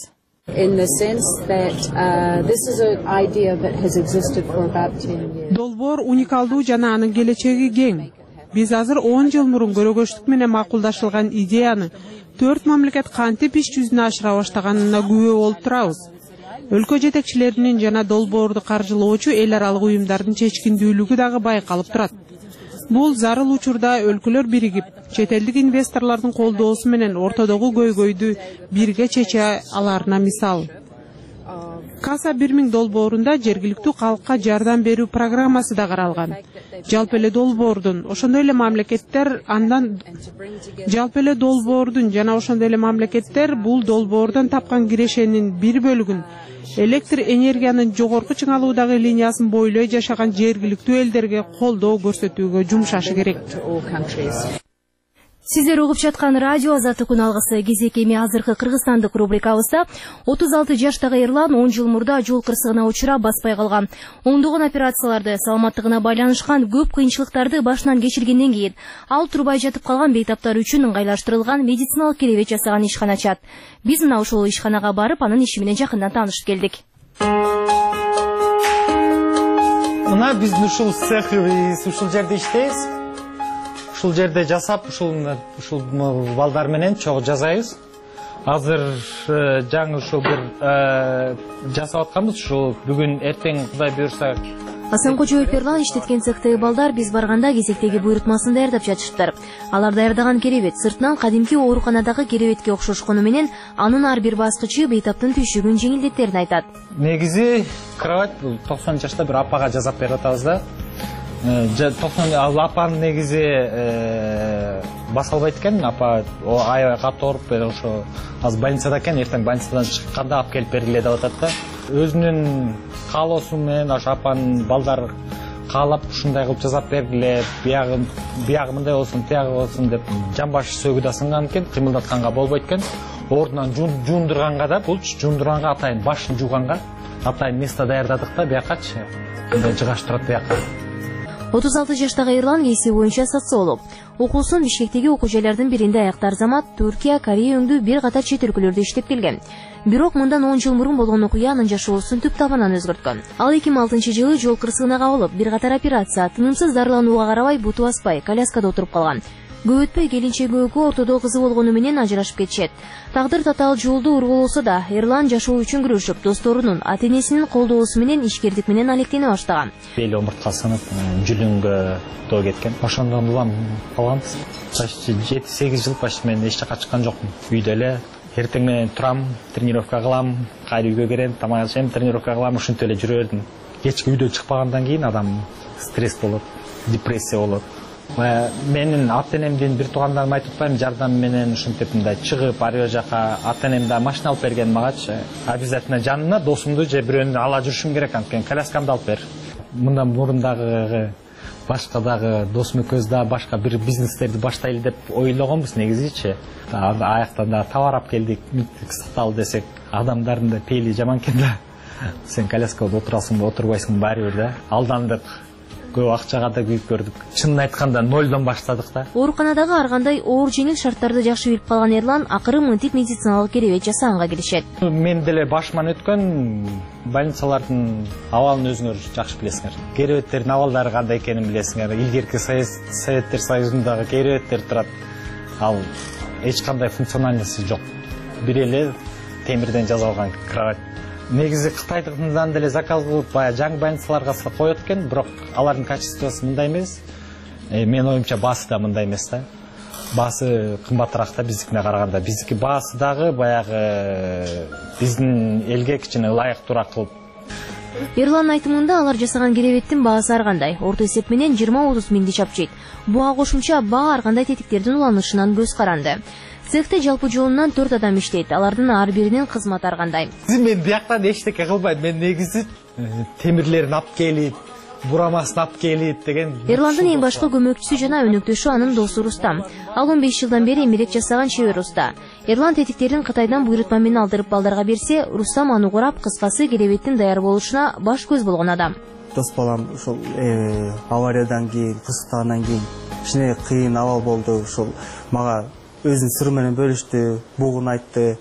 Долбоор уникалдуу жана анын келечеги кең. Биз азыр он жыл мурун көрөгөчтүк менен макулдашылган идеяны төрт мамлекет кантип иш жүзүнө ашыра баштаганына күбө болуп турабыз. Өлкө жетекчилеринин жана долбоорду каржылоочу эл аралык уюмдардын чечкиндүүлүгү дагы байкалып турат. Бул зарыл учурда өлкөлөр биригип, чет элдик инвесторлордун колдоосу менен ортодогу көйгөйдү бирге чече аларына мисал. Каса бир миң долбоорунда жергиликтүү калкка жардам берүү программасы да каралган. Жалпы эле долбоордун, ошондой эле мамлекеттер андан жалпы эле долбоордун жана ошондой эле мамлекеттер бул долбоордон тапкан кирешенин бир бөлүгүн электр энергиянын жогорку чыңалуудагы линиясын бойлой жашаган жергиликтүү элдерге колдоо көрсөтүүгө жумшашы керек. Сиздер угуп жаткан радио Азаттык күн алгысы кезек эми азыркы кыргызстандык рубрикабызда отуз алты жаштагы эрлан он жыл мурда жол кырсыгына учурап баспай калган. Оңдогон операцияларды, саламаттыгына байланышкан көп кыйынчылыктарды башынан кечиргенден кийин ал турбай жатып калган бейтаптар үчүн ыңгайлаштырылган медициналык керебет жасаган ишкана ачат. Биз мына ошол ишканага барып, анын иши менен жакындан таанышып келдик. Мына биздин ушул цехыбыз ушул жерде иштейбиз. Ушул жерде жасап, ушул ушул балдар менен чогуу жасайбыз. Азыр жаңы ушул бир жасап атканбыз. Ушул бүгүн эртең Кудай буйрса. Асан Кожоев Эрлан иштеткен цехтеги балдар биз барганда кезектеги буйрутмасын даярдап жатышыптыр. Алар даярдаган керебет сыртынан кадимки ооруканадагы керебетке окшошкону менен анын ар бир баскычы бейтаптын түйшүгүн жеңилдеттерин айтат. Негизи кровать бул токсон жашта бир апага жасап берип атабыз да. токсон апанын негизи баса албайт экен, апа аябай катуу ооруп ошо азыр больницада экен, эртең больницадан чыкканда алып келип бергиле деп атат да. Өзүнүн каалоосу менен ошо апанын балдар каалап ушундай кылып жасап бергиле, биягы биягы мындай болсун, тиягы болсун деп жамбаш сөгү да сынган экен, кыймылдатканга болбойт экен. Ордунан жуундурганга да, бул жуундурганга атайын башын жууганга атайын место даярдадык да, биякачы. Мындай жыгаш турат бияка. отуз алты жаштагы Эрлан кесиби боюнча социолог. Окуусун Бишкектеги окуу жайлардын биринде аяктар замат Түркия, Корея өңдүү бир катар чет өлкөлөрдө иштеп келген. Бирок мындан он жыл мурун болгон окуя анын жашоосун түп табанан өзгөрткөн. Ал эки миң алтынчы жылы жол кырсыгына кабылып, бир катар операция, тынымсыз дарыланууга карабай буту баспай, коляскада отуруп калган. Көп өтпөй келинчеги экөө ортодо кызы болгону менен ажырашып кетишет. Тагдыр татаал жолду ургулоосо да Эрлан жашоо үчүн күрөшүп, досторунун, ата-энесинин колдоосу менен ишкердик менен алектене баштаган. Бели омуртка сынып, жүлүнгө тоо кеткен. Ошондон улам калганбыз. Почти жети сегиз жыл почти мен эч жака чыккан жокмун. Үйдө эле эртең менен турам, тренировка кылам, кайра үйгө келем, тамак ашайм, тренировка кылам, ушинтип эле жүрө бердим. Кечки үйдөн чыкпагандан кийин адам стресс болот, депрессия болот. Менин ата-энемдин бир туугандарым айтып атпайм, жардам менен ушинтип мындай чыгып, ары жака ата-энем да машина алып берген магачы. Обязательно жанына досумду же бирөөнү ала жүрүшүм керек, анткени коляскамды алып бер. Мындан мурун дагы башка дагы досум экөөбүз да башка бир бизнестерди баштайлы деп ойлогонбуз негизичи. Аяктан да товар алып келдик, саталы десек, адамдардын да пейли жаман экен да. Сен коляскада отурасыңбы, отурбайсыңбы баары бир да. Алдандык. Көп акчага да күйүп көрдүк. Чынын айтканда нолдон баштадык да. Ооруканадагы ар кандай оор жеңил шарттарды жакшы билип калган Эрлан акыры мынтип медициналык керебет жасаганга киришет. Мен деле башыман өткөн больницалардын абалын өзүңөр жакшы билесиңер. Керебеттердин абалдары кандай экенин билесиңер. Илгерки Советтер Союзундагы керебеттер турат. Ал эч кандай функциональности жок. Бир эле темирден жасалган кровать. Негизи Кытайдыкынан деле заказ кылып, баягы жаңы больницаларга коет экен, бирок алардын качествосу мындай эмес. Мен оюмча баасы да мындай эмес да. Баасы кымбатыраак да биздикине караганда. Биздики баасы дагы баягы биздин элге кичине ылайыктуураак кылып. Эрландын айтымында алар жасаган керебеттин баасы ар кандай. Орто эсеп менен жыйырма отуз миңди чапчыйт. Буга кошумча баа ар кандай тетиктердин уланышынан көз каранды. Цехте жалпы жолунан төрт адам иштейт. Алардын ар биринин кызматы ар кандай. Мен бияктан эчтеке кылбайм. Мен негизи темирлерин алып келип, бурамасын алып келип деген. Эрландын эң башкы көмөкчүсү жана өнөктөшү анын досу Рустам. Ал он беш жылдан бери эмерек жасаган чебер уста. Эрлан тетиктерин Кытайдан буйрутма менен алдырып балдарга берсе, Рустам аны курап, кыскасы керебеттин даяр болушуна баш көз болгон адам. Дос балам ушул авариядан кийин, кызыктагандан кийин кичине кыйын абал болду. Ушул мага өзүнүн сыры менен бөлүштү, бугун айтты.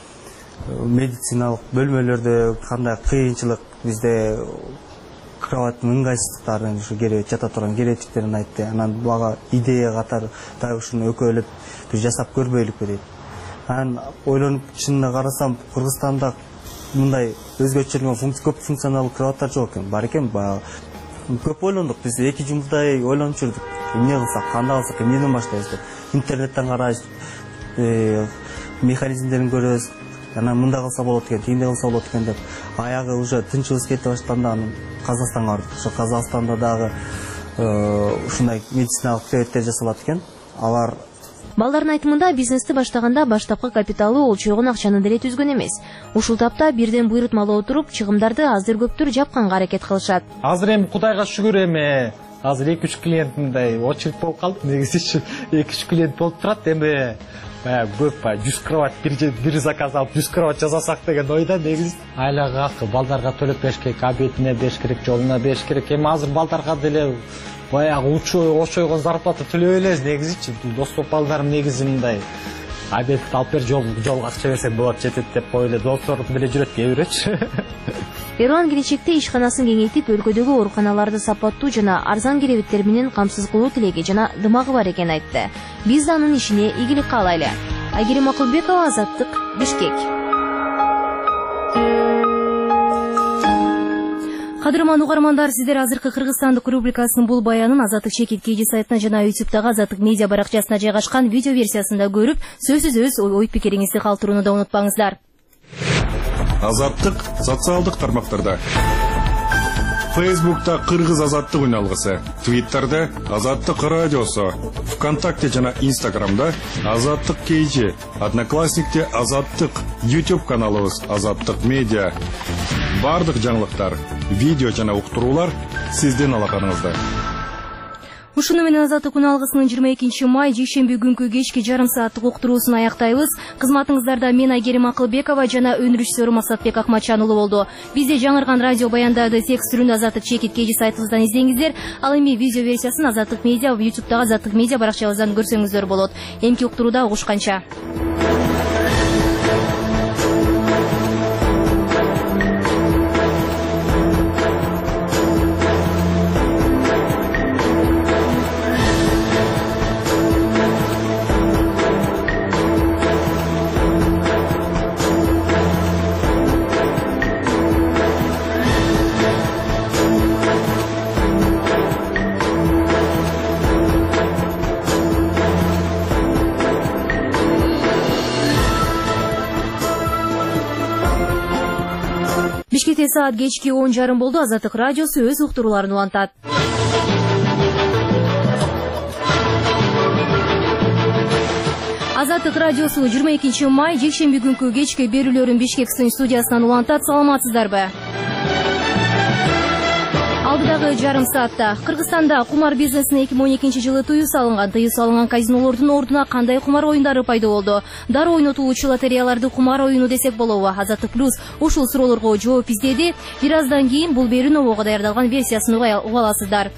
Медициналык бөлмөлөрдө кандай кыйынчылык, бизде кроваттын ыңгайсыздыктарын, ушу керебет жата турган керебеттерин айтты. Анан мага идея катары дагы ушуну экөөлөп жасап көрбөйлүкпү дейт. Анан ойлонуп чынына карасам, Кыргызстанда мындай өзгөчөргөн көп функционалдуу кроваттар жок экен. Бар экен, көп ойлондук. Биз эки жумурдай ойлонуп жүрдүк. Эмне кылсак, кандай кылсак, эмнеден баштайбыз деп. Интернеттен карайбыз, механизмдерин көрөбүз. Анан мындай кылса болот экен, тигиндей кылса болот экен деп. Аягы уже тынчыбыз кете баштаганда анан Казакстанга бардык. Ошо Казакстанда дагы ушундай медициналык керебеттер жасалат экен. Алар Балдардын айтымында бизнести баштаганда баштапкы капиталы олчойгон акчаны деле түзгөн эмес. Ушул тапта бирден буйрутмалуу отуруп, чыгымдарды аздыр көптүр жапканга аракет кылышат. Азыр эми Кудайга шүгүр эми. Азыр эки үч клиент мындай очередь болуп калды. Негизи эки үч клиент болуп турат. Эми баягы көп жүз кровать бир заказ алып жүз кровать жасасак деген ойда негизи. Айлага акы балдарга төлөп бериш керек, обедине бериш керек, жолуна бериш керек. Эми азыр балдарга деле баягы очойгон зарплата төлөй элебиз негизичи. Достук балдарым негизи мындай обедти алып бер, жолго акча берсең болот, жетет деп ойлойт. Достору деле жүрөт кээ бирөөчү. Эрлан келечекте ишканасын кеңейтип, өлкөдөгү ооруканаларды сапаттуу жана арзан керебеттер менен камсыз кылуу тилеги жана дымагы бар экенин айтты. Биз да анын ишине ийгилик каалайлы. Айгерим Макулбекова, Азаттык, Бишкек. Кадырман угармандар, сиздер азыркы Кыргызстандык рубрикасынын бул баянын Азаттык Чекит Кеже сайтына жана ютубтагы Азаттык медиа баракчасына жайгашкан видео версиясында көрүп, сөзсүз өз ой пикириңизди калтырууну да унутпаңыздар. Азаттык социалдык тармактарда. Фейсбукта Кыргыз Азаттык үналгысы, Твиттерде Азаттык радиосу, ВКонтакте жана Инстаграмда Азаттык Кеже, Одноклассникте Азаттык, YouTube каналыбыз Азаттык медиа. Бардык жаңылыктар, видео жана уктуруулар сиздин алаканыңызда. Ушуну менен Азаттык күн алгысынын жыйырма экинчи май жекшемби күнкү кечки жарым сааттык уктуруусун аяктайбыз. Кызматыңыздарда мен Айгерим Акылбекова жана өнөр режиссеру Масатбек Акматчан уулу болду. Бизде жаңырган радио баяндарды текст түрүндө Азаттык чекит кеji сайтыбыздан издеңиздер. Ал эми видео версиясын Азаттык медиа ютубтагы Азаттык медиа баракчабыздан көрсөңүздөр болот. Эмки уктурууда угушканча. Бишкекте саат кечки он жарым болду. Азаттык радиосу өз уктурууларын улантат. Азаттык радиосу жыйырма экинчи май жекшемби күнкү кечки берүүлөрүн Бишкек студиясынан улантат. Саламатсыздарбы? Алдыдагы жарым саатта Кыргызстанда кумар бизнесине эки миң он экинчи жылы тыюу салынган. Тыюу салынган казинолордун ордуна кандай кумар оюндары пайда болду? Дароо ойнотуучу лотереяларды кумар оюну десек болобу? Азаттык плюс ушул суроолорго жооп издеди. Бир аздан кийин бул берүү нового даярдалган версиясын уга аласыздар.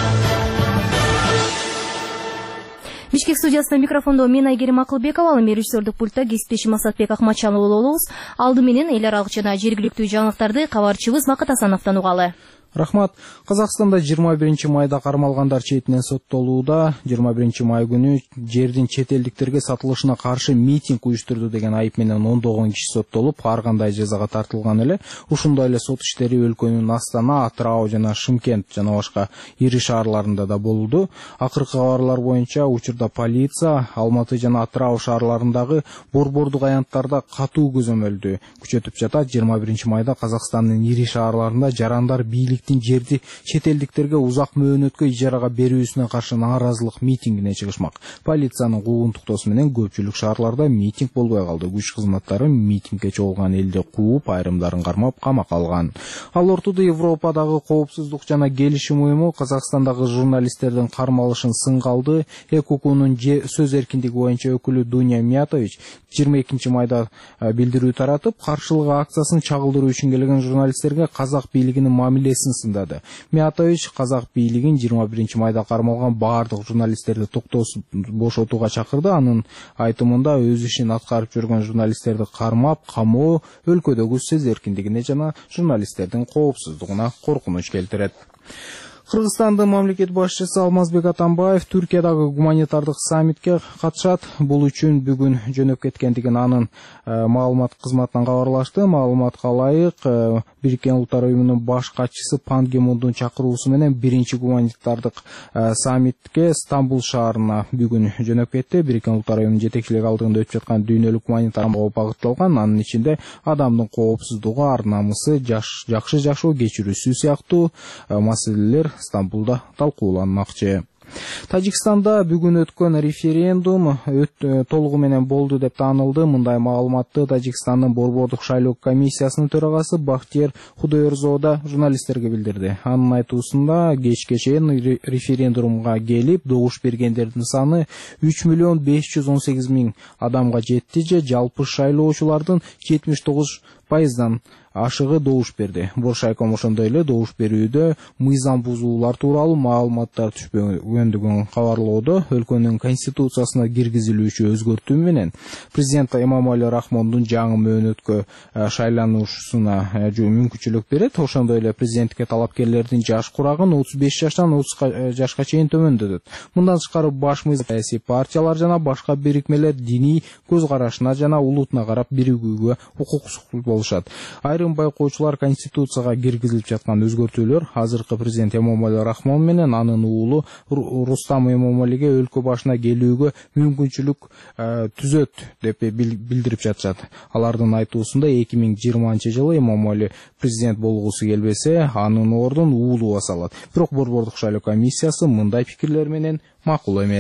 Бишкек студиясында микрофондо мен Айгерим Акылбекова, ал эми режиссердук пультта кесиптешим Масатбек Акматчан уулу болобуз. Алды менен эл аралык жана жергиликтүү жаңылыктарды кабарчыбыз Бакыт Асановдон угалы. Рахмат. Казакстанда жыйырма биринчи майда кармалгандар четинен соттолууда. жыйырма биринчи май күнү жердин чет элдиктерге сатылышына каршы митинг уюштурду деген айып менен ондогон киши соттолуп, ар кандай жазага тартылган эле. Ушундай эле сот иштери өлкөнүн Астана, Атырау жана Шымкент жана башка ири шаарларында да болду. Акыркы кабарлар боюнча учурда полиция Алматы жана Атырау шаарларындагы борбордук аянттарда катуу көзөмөлдү күчөтүп жатат. жыйырма биринчи майда Казакстандын ири шаарларында жарандар бийлик жерди чет элдиктерге узак мөөнөткө ижарага берүүсүнө каршы нааразылык митингине чыгышмак. Полициянын куугунтуктоосу менен көпчүлүк шаарларда митинг болбой калды. Күч кызматтары митингге чогулган элди кууп, айрымдарын кармап, камакка алган. Ал ортодо Европадагы коопсуздук жана келишим уюму Казакстандагы журналисттердин кармалышын сынга алды. ЭКУКунун сөз эркиндиги боюнча өкүлү Дуня Миятович жыйырма экинчи майда билдирүү таратып, каршылык акциясын чагылдыруу үчүн келген журналисттерге казак бийлигинин мамилесин сындады. Миятович казак бийлигин жыйырма биринчи майда кармалган баардык журналисттерди токтоосуз бошотууга чакырды. Анын айтымында өз ишин аткарып жүргөн журналисттерди кармап, камоо өлкөдөгү сөз эркиндигине жана журналисттердин коопсуздугуна коркунуч келтирет. Кыргызстандын мамлекет башчысы Алмазбек Атамбаев Түркиядагы гуманитардык саммитке катышат. Бул үчүн бүгүн жөнөп кеткендигин анын маалымат кызматынан кабарлашты. Маалыматка ылайык, Бириккен Улуттар уюмунун баш катчысы Пан Ги Мундун чакыруусу менен биринчи гуманитардык саммитке Стамбул шаарына бүгүн жөнөп кетти. Бириккен Улуттар уюмунун жетекчилиги алдыгында өтүп жаткан дүйнөлүк гуманитарга багытталган, анын ичинде адамдын коопсуздугу, ар намысы, жакшы жашоо кечирүүсү сыяктуу маселелер Стамбулда талкууланмакчы. Тажикстанда бүгүн өткөн референдум толугу менен болду деп таанылды. Мындай маалыматты Тажикстандын борбордук шайлоо комиссиясынын төрагасы Бахтиер Худоерзода журналисттерге билдирди. Анын айтуусунда кечке чейин референдумга келип добуш бергендердин саны үч миллион беш жүз он сегиз миң адамга жетти же жалпы шайлоочулардын жетимиш тогуз пайыздан ашыгы добуш берди. Боршайком ошондой эле добуш берүүдө мыйзам бузуулар тууралуу маалыматтар түшпөгөндүгүн кабарлоодо. Өлкөнүн конституциясына киргизилүүчү өзгөртүү менен президент Эмомали Рахмондун жаңы мөөнөткө шайлануусуна мүмкүнчүлүк берет. Ошондой эле президенттикке талапкерлердин жаш курагын отуз беш жаштан отуз жашка чейин төмөндөтөт. Мындан тышкары баш мыйзам саясий партиялар жана башка бирикмелер диний көз карашына жана улутуна карап биригүүгө укуксуз болушат. Айрым байкоочулар конституцияга киргизилип жаткан өзгөртүүлөр азыркы президент Эмомали Рахмон менен анын уулу Рустам Эмомалиге өлкө башына келүүгө мүмкүнчүлүк түзөт деп билдирип жатышат. Алардын айтуусунда эки миң жыйырманчы жылы Эмомали президент болгусу келбесе, анын ордун уулу басалат. Бирок борбордук шайлоо комиссиясы мындай пикирлер менен макул эмес.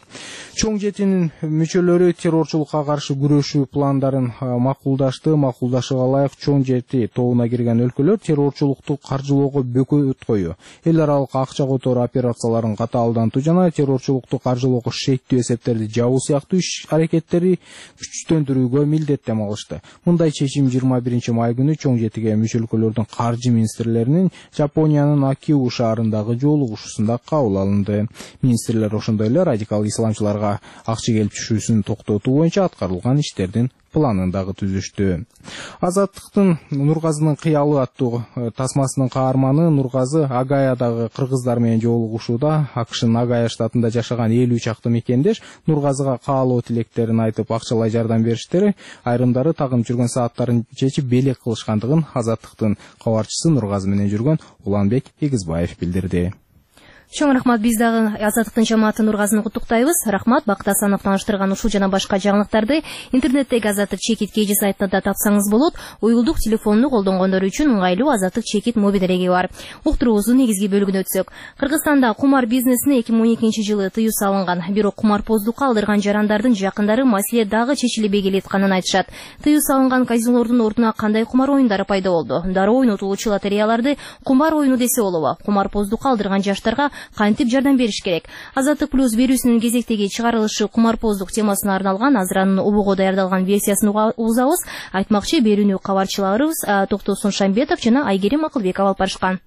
Чоң жетинин мүчөлөрү террорчулукка каршы күрөшүү пландарын макулдашты. Макулдашууга ылайык чоң жети тобуна кирген өлкөлөр террорчулукту каржылоого бөкөт коюу, эл аралык акча которуу операцияларын катаалдантуу жана террорчулукту каржылоого шектүү эсептерди жабуу сыяктуу иш аракеттери күчтөндүрүүгө милдеттенме алышты. Мындай чечим жыйырма биринчи май күнү чоң жетиге мүчө өлкөлөрдүн каржы министрлеринин Жапониянын Акиу шаарындагы жолугушуусунда кабыл алынды. Министрлер ошондой эле радикал исламчыларга акча келип түшүүсүн токтотуу боюнча аткарылган иштердин планын дагы түзүштү. Азаттыктын Нургазынын кыялы аттуу тасмасынын каарманы Нургазы Агаядагы кыргыздар менен жолугушууда. АКШнын Агая штатында жашаган элүү чакты мекендеш Нургазыга каалоо тилектерин айтып акчалай жардам бериштери, айрымдары тагым жүргөн сааттарын чечип белек кылышкандыгын Азаттыктын кабарчысы Нургазы менен жүргөн Уланбек Эгизбаев билдирди. Чоң рахмат, биз дагы Азаттыктын жамааты Нургазыны куттуктайбыз. Рахмат, Бакыт Асанов тааныштырган ушул жана башка жаңылыктарды интернеттеги Азаттык чекит кей сайтында да тапсаңыз болот. Уюлдук телефонуну колдонгондор үчүн ыңгайлуу Азаттык чекит мобил дареги бар. Уктуруубуздун негизги бөлүгүнө өтсөк, Кыргызстанда кумар бизнесине эки миң он экинчи жылы тыюу салынган. Бирок кумарпоздукка алдырган жарандардын жакындары маселе дагы чечилбей келатканын айтышат. Тыюу салынган казинолордун ордуна кандай кумар оюндары пайда болду? Дароо ойнотулуучу лотереяларды кумар оюну десе болобу? Кумарпоздукка алдырган жаштарга кантип жардам бериш керек? Азаттык плюс берүүсүнүн кезектеги чыгарылышы кумарпоздук темасына арналган Азыранын обого даярдалган версиясын угузабыз. Айтмакчы, берүүнү кабарчыларыбыз Токтосун Шамбетов жана Айгерим Акылбекова алып барышкан.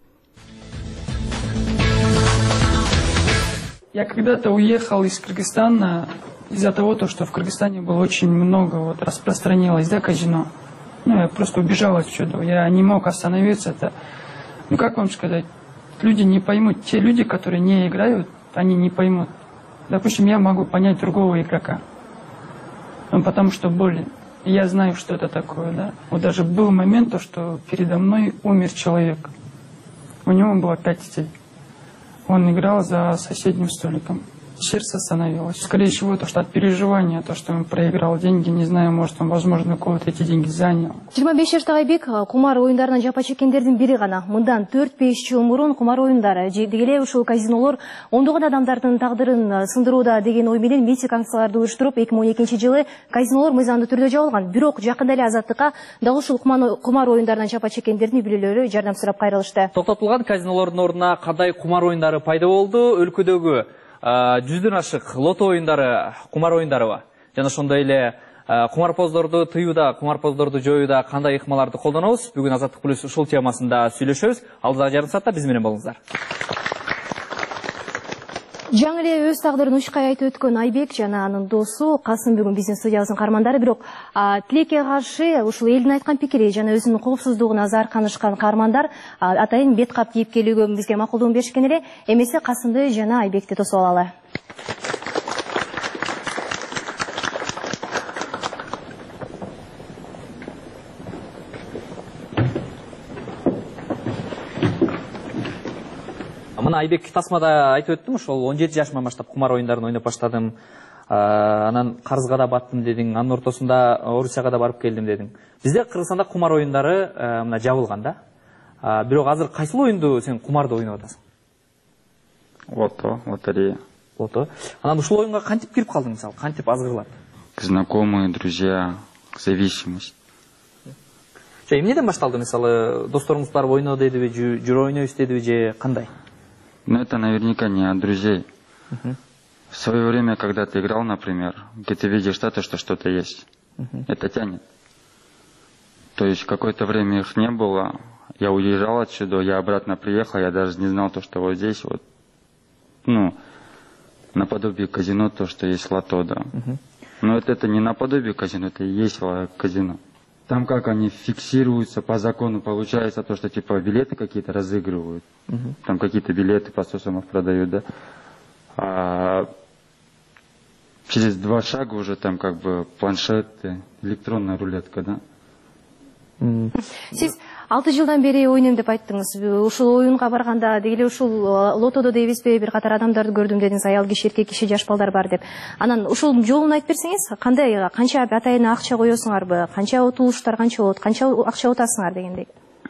Я когда-то уехал из Кыргызстана из-за того, что в Кыргызстане было очень много, вот, распространилось, да, казино. Ну, я просто убежал отсюда, я не мог остановиться. Это, ну, как вам сказать, люди не поймут, те люди, которые не играют, они не поймут. Допустим, я могу понять другого игрока, ну, потому что болен. Я знаю, что это такое, да. Вот даже был момент, что передо мной умер человек. У него было пять детей. Он играл за соседним столиком. Сердце остановилось. Скорее всего, то, что от переживания, то, что он проиграл деньги, не знаю, может, он, возможно, кого-то эти деньги занял. жыйырма беш жаштагы Айбек кумар оюндарынан жапа чеккендердин бири гана. Мындан төрт беш жыл мурун кумар оюндары деле ушул казинолор ондогон адамдардын тагдырын сындырууда деген ой менен митинг акцияларды уюштуруп, эки миң он экинчи жылы казинолор мыйзамдуу түрдө жабылган. Бирок жакында эле Азаттыкка дагы ушул кумар оюндарынан жапа чеккендердин үй бүлөлөрү жардам сурап кайрылышты. Токтотулган казинолордун ордуна кандай кумар оюндары пайда болду? Өлкөдөгү жүздөн ашык лото оюндары, кумар оюндары бар. Жана ошондой эле кумарпоздорду тыюуда, кумарпоздорду жоюуда кандай ыкмаларды колдонобуз? Бүгүн Азаттык плюс ушул темасында сүйлөшөбүз. Алдыдагы жарым саатта биз менен болуңуздар. Жаңы эле өз тагдырын учкай айтып өткөн Айбек жана анын досу Касым бүгүн биздин студиябыздын каармандары. Бирок тилекке каршы ушул элдин айткан пикири жана өзүнүн коопсуздугуна зар канышкан каармандар атайын бет кап кийип келүүгө бизге макулдугун беришкен эле. Эмесе Касымды жана Айбекти тосуп алалы. Мына Айбек тасмада айтып өттүм, ошол он жети жашыман баштап кумар оюндарын ойноп баштадым. Анан карызга да баттым дедиң, анын ортосунда Орусияга да барып келдим дедиң. Бизде Кыргызстанда кумар оюндары мына жабылган да. Бирок азыр кайсыл оюнду сен кумарды ойноп атасың? Лото, лотерея. Лото. Анан ушул оюнга кантип кирип калдың, мисалы, кантип азгырлап? Знакомые, друзья, зависимость. Же эмнеден башталды, мисалы, досторуңуз барып ойно дедиби, жүрө ойнойбуз дедиби же кандай? Ну, это наверняка не от друзей. Uh-huh. В свое время, когда ты играл, например, где ты видишь что-то, что что-то есть, uh-huh. это тянет. То есть какое-то время их не было, я уезжал отсюда, я обратно приехал, я даже не знал то, что вот здесь вот, ну, наподобие казино, то, что есть лото, да. Uh-huh. Но это, это не наподобие казино, это и есть казино. Там как они фиксируются по закону, получается то, что типа билеты какие-то разыгрывают. Uh-huh. Там какие-то билеты по сто сомов продают, да. А через два шага уже там как бы планшеты, электронная рулетка, да. Сиз алты жылдан бери ойнойм деп айттыңыз. Ушул оюнга барганда деги ушул лотодо дейбизби, бир катар адамдарды көрдүм дедиңиз, аял киши, эркек киши, жаш балдар бар деп. Анан ушул жолун айтып берсеңиз, кандай, канча атайына акча коесуңарбы, канча утулуштар канча болот, канча акча утасыңар дегендей?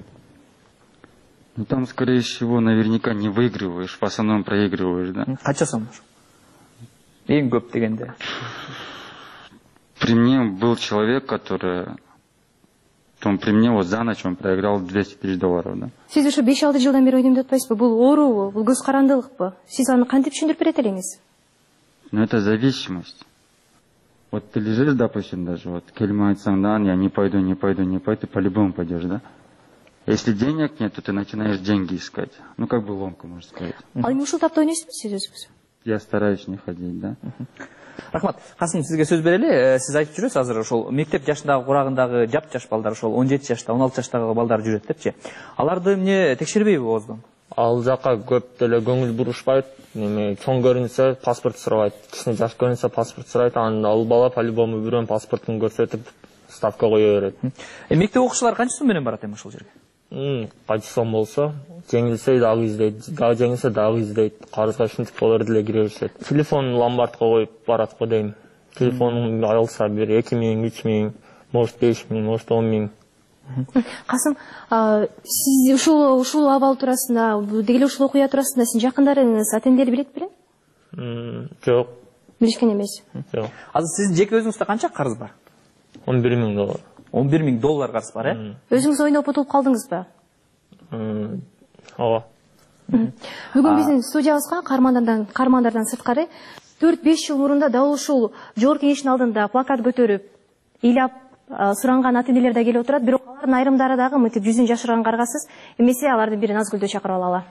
Ну там, скорее всего, наверняка не выигрываешь, в основном проигрываешь, да. Канча сом? Эң көп дегенде. При мне был человек, который... Он при мне вот за ночь он проиграл двести тысяч долларов, да. Сиз ушу беш алты жылдан бери ойнойм деп атпайсызбы? Бул оорубу, бул көз карандылыкпы? Сиз аны кантип түшүндүрүп берет элеңиз? Ну это зависимость. Вот ты лежишь, допустим, даже, вот, кельма айтсаң, да, я не пойду, не пойду, не пойду, ты по-любому пойдешь, да? Если денег нет, то ты начинаешь деньги искать. Ну, как бы ломка, можно сказать. Ал эми ушул тапта ойнойсузбу сиз өзүңүз? Я стараюсь не ходить, да. Рахмат. Касым, сизге сөз берели. Сиз айтып жүрөсүз азыр ошол мектеп жашындагы курагындагы жап жаш балдар, ошол он жети жашта, он алты жаштагы балдар жүрөт депчи. Аларды эмне текшербейби ооздон? Ал жака көп деле көңүл бурушпайт. Неме чоң көрүнсө паспорт сурабайт. Кичине жаш көрүнсө паспорт сурайт. Анда ал бала по-любому бирөөнүн паспортун көрсөтүп ставка кое берет. Э мектеп окуучулары канча сом менен барат эми ошол жерге? Канча сом болсо, жеңилсе дагы издейт, дагы жеңилсе дагы издейт. Карызга ушинтип болор деле кире беришет. Телефон ломбардка коюп барат го дейм. Телефонун алса бир эки миң, үч миң, может беш миң, может он миң. Касым, сиз ушул ушул абал туурасында, деги ушул окуя туурасында сиздин жакындарыңыз, атендер билет беле? Жок. Билишкен эмес. Жок. Азыр сиздин жеке өзүңүздө канча карыз бар? он бир миң доллар. он бир миң доллар карыз бар, э? Өзүңүз ойноп утулуп калдыңызбы? Ооба. Бүгүн биздин студиябызга кармандардан кармандардан сырткары төрт беш жыл мурун да дал ушул жогорку кеңештин алдында плакат көтөрүп, ыйлап суранган ата-энелер да келип отурат, бирок алардын айрымдары дагы мынтип жүзүн жашырган каргасыз. Эмесе алардын бирин Назгүлдү чакырып алалы.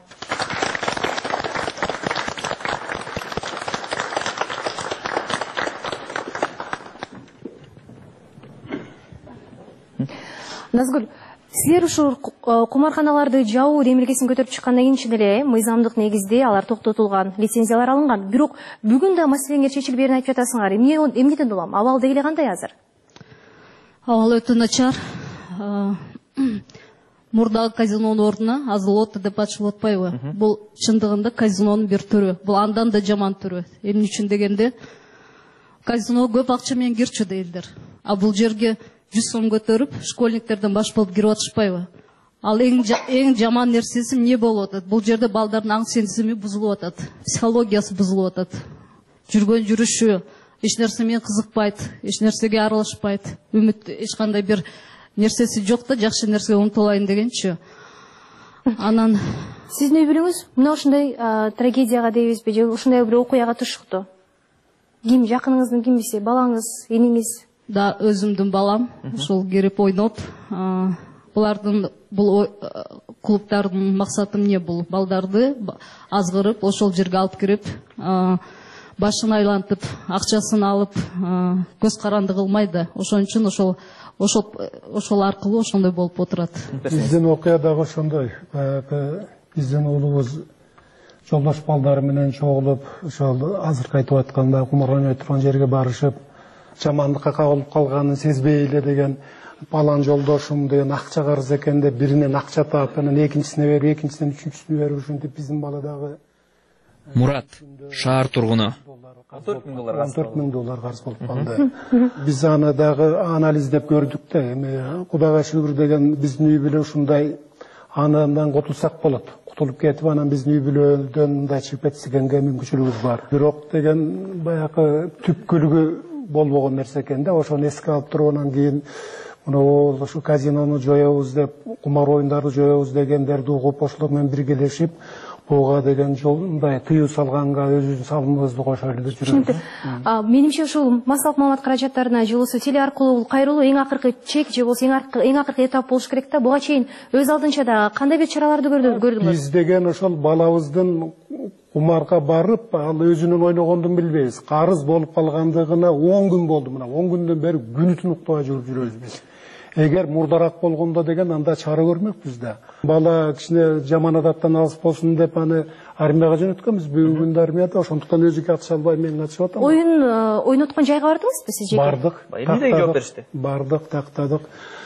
Назгүл, силер ушул кумарканаларды жабуу демилгесин көтөрүп чыккандан кийин чын эле мыйзамдык негизде алар токтотулган, лицензиялар алынган. Бирок бүгүн да маселеңер чечилберин айтып жатасыңар. Эмне эмнеден улам? Абал деги кандай азыр? Абал өтө начар. Мурдагы казинонун ордуна азыр лотто деп ачылып атпайбы? Бул чындыгында казинонун бир түрү. Бул андан да жаман түрү. Эмне үчүн дегенде казино көп акча менен кирчү дейлдер. А бул жерге жүз сом көтөрүп, школьниктерден баш болуп кирип атышпайбы? Ал эң эң жаман нерсеси эмне болуп атат? Бул жерде балдардын аң сенсими бузулуп атат, психологиясы бузулуп атат. Жүргөн жүрүшү, эч нерсе менен кызыкпайт, эч нерсеге аралашпайт, үмүт эч кандай бир нерсеси жок да, жакшы нерсеге умтулайын дегенчи. Анан сиздин үй бүлөңүз мына ушундай трагедияга дейбизби, же ушундай бир окуяга тушукту? Ким жакыныңыздын кимиси, балаңыз, эниңиз? Да, өзүмдүн балам, ошол кирип ойноп, булардын бул клубтардын максаты эмне? Бул балдарды азгырып, ошол жерге алып кирип, башын айлантып, акчасын алып, көз каранды кылмайды. Ошон үчүн ошол ошол ошол аркылуу ошондой болуп отурат. Биздин окуя дагы ошондой. Баягы биздин уулубуз жолдош балдары менен чогулуп, ошол азыркы айтып аткандай кумар ойной турган жерге барышып, жамандыкка кабылып калганын сезбей эле деген, балан жолдошум деген акча карыз экен деп биринен акча таап, анан экинчисине берип, экинчисинен үчүнчүсүнө берип, ушинтип биздин бала дагы Мурат, шаар тургуну. он төрт миң доллар карыз болуп калды. Биз аны дагы анализдеп көрдүк да, эми Кудайга шүгүр деген биздин үй бүлө ушундай андан кутулсак болот. Кутулуп кетип, анан биздин үй бүлөдөн мындай чыгып кетсегенге мүмкүнчүлүгүбүз бар. Бирок деген баягы түпкүлүгү болбогон нерсе экен да, ошону эске алып туруп анан кийин мына ошо казинону жоебуз деп, кумар оюндарды жоебуз дегендерди угуп, ошолор менен биргелешип, буга деген жолундай тыюу салганга өзүбүздүн салымыбызды кошолу деп жүрөбүз. Менимче ушул массалык маалымат каражаттарына же болбосо теле аркылуу кайрылуу эң акыркы чек же болбосо эң акыркы этап болуш керек да. Буга чейин өз алдынча да кандай бир чараларды көрдүңүз? Биз деген ошол балабыздын кумарга барып, ал өзүнүн ойногондун билбейбиз. Карыз болуп калгандыгына он күн болду мына. он күндөн бери күнү түн уктабай жүрүп жүрөбүз биз. Эгер мурдараак болгондо деген анда чара көрмөкпүз да. Бала кичине жаман адаттан алыс болсун деп аны армияга жөнөткөнбүз. Бүгүнкү күндө армияда, ошондуктан өзү катыша албай мен катышып атам. Оюн ойноткон жайга бардыңызбы сиз? Бардык. Эмне жооп беришти? Бардык, тактадык.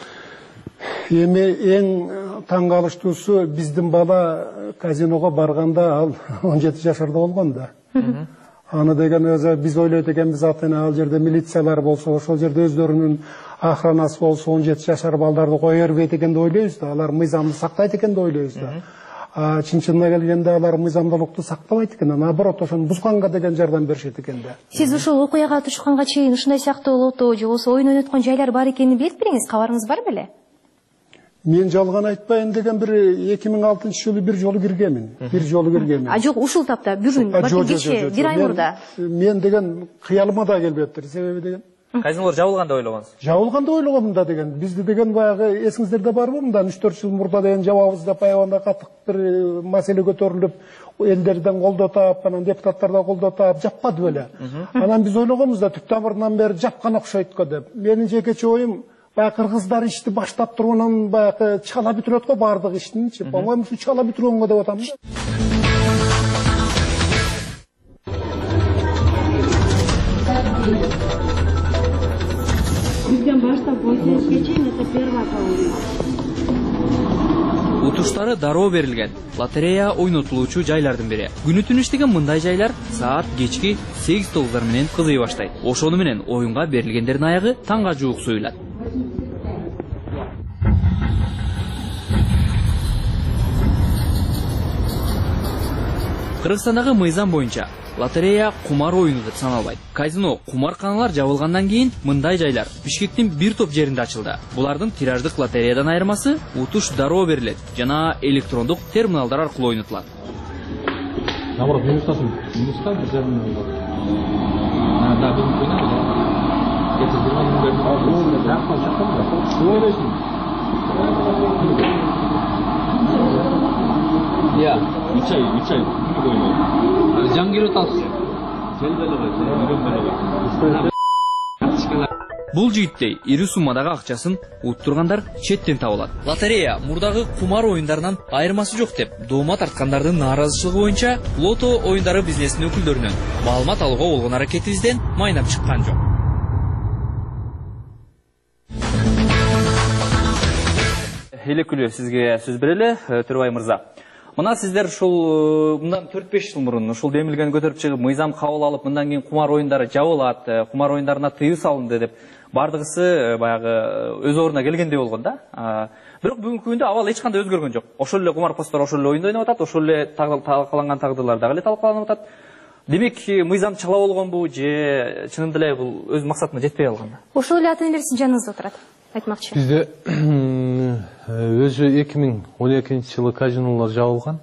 Эми эң таң калыштуусу, биздин бала казиного барганда ал он жети жашарда болгон да. Аны деген өзү биз ойлойт экенбиз, ата-эне ал жерде милициялар болсо, ошол жерде өздөрүнүн охранасы болсо он жети жашар балдарды кое бербейт экен деп ойлойбуз да. Алар мыйзамды сактайт экен деп ойлойбуз да. чынчынына келгенде алар мыйзамдуулукту сактабайт экен, наоборот ошону бузганга деген жардам беришет экен да. Сиз ушул окуяга тушканга чейин ушундай сыяктуу лото же болбосо оюн ойноткон жайлар бар экенин билип бериңиз, кабарыңыз бар беле? Мен жалган айтпайын деген бир эки миң алтынчы жылы бир жолу киргенмин. Бир жолу киргенмин. А жок, ушул тапта бүгүн, балким кече, бир ай мурда. Мен деген кыялыма да келбептир. Себеби деген казинолор жабылган деп ойлогонсуз? Жабылган деп ойлогом да деген. Бизди деген баягы эсиңиздерде барбы, мындан үч төрт жыл мурда деген жабабыз деп аябында катык бир маселе көтөрүлүп, элдерден колдоо таап, анан депутаттар да колдоо таап жаппады беле. Анан биз ойлогонбуз да түп тамырынан бери жапкан окшойт го деп. Менин жекече оюм баягы кыргыздар ишти баштап турганан баягы чала бүтүрөт го баардык иштинчи. По-моему, ушу чала бүтүрөнгө деп атам. Бизден баштап восемьдесятке чейин это первая половина. Утуштары дароо берилген лотерея ойнотулуучу жайлардын бири. Күнү түнү иштеген мындай жайлар саат кечки сегиз тогуздар менен кызый баштайт. Ошону менен оюнга берилгендердин аягы таңга жуук суюлат. Кыргызстандагы мыйзам боюнча лотерея кумар оюну деп саналбайт. Казино, кумарканалар жабылгандан кийин мындай жайлар Бишкектин бир топ жеринде ачылды. Булардын тираждык лотереядан айырмасы утуш дароо берилет жана электрондук терминалдар аркылуу ойнотулат. Наоборот, минустасын. Минуста бир жарым миң доллар. Да, бүгүн ойнайбыз. Кетип жүргөн күндөрдүн жактан чыккан да. Ойлойсуң. Я, үч ай, үч ай күнү ойнойм. Жан келип атасыз. Бул жигиттей ири суммадагы акчасын уттургандар четтен табылат. Лотерея мурдагы кумар оюндарынан айырмасы жок деп доомат тарткандардын нааразычылыгы боюнча лото оюндары бизнесинин өкүлдөрүнөн маалымат алууга болгон аракетибизден майнап чыккан жок. Элекүлүү сизге сөз берели, Төрөбай мырза. Мына сиздер ушул мындан төрт беш жыл мурун ушул демилгени көтөрүп чыгып, мыйзам кабыл алып, мындан кийин кумар оюндары жабылат, кумар оюндарына тыюу салынды деп бардыгысы баягы өз ордуна келгендей болгон да. Бирок бүгүнкү күндө абал эч кандай өзгөргөн жок. Ошол эле кумар посттор ошол эле оюнду ойноп атат, ошол эле талкаланган тагдырлар дагы эле талкаланып атат. Демек, мыйзам чала болгонбу же чынында эле бул өз максатына жетпей калган? Ошол эле ата энелер сиздин жаныңызда отурат. Айтмакчы. Бизде өзү эки миң он экинчи жылы казинолор жабылган.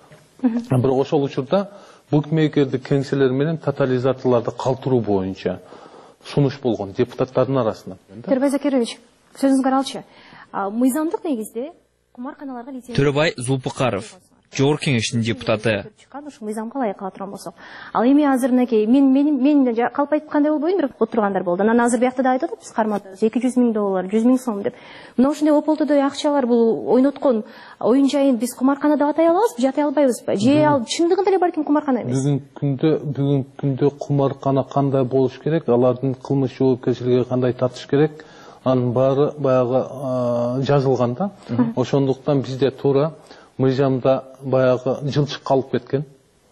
Бирок ошол учурда букмекердик кеңселер менен тотализаторлорду калтыруу боюнча сунуш болгон депутаттардын арасында. Төрөбай Закирович, сөзүңүзгө аралчы. Мыйзамдык негизде кумарканаларга лицензия. Төрөбай Зулпукаров, Жогорку Кеңештин депутаты. Чыккан ушул мыйзамга ылайык кала турган болсок. Ал эми азыр мынакей мен мен мен калп айткандай болбойм, бирок отургандар болду. Анан азыр биякта да айтып атат, биз кармадыбыз эки жүз миң доллар, жүз миң сом деп. Мына ушундай ополтодой акчалар бул ойноткон оюн жайын биз кумаркана деп атай алабызбы, атай албайбызбы? Же ал чындыгында эле балким кумаркана эмес? Бүгүнкү күндө бүгүнкү күндө кумаркана кандай болуш керек, алардын кылмыш жоопкерчилиги кандай тартыш керек, анын баары баягы жазылган да. Ошондуктан бизде туура мыйзамда баягы жылчык калып кеткен.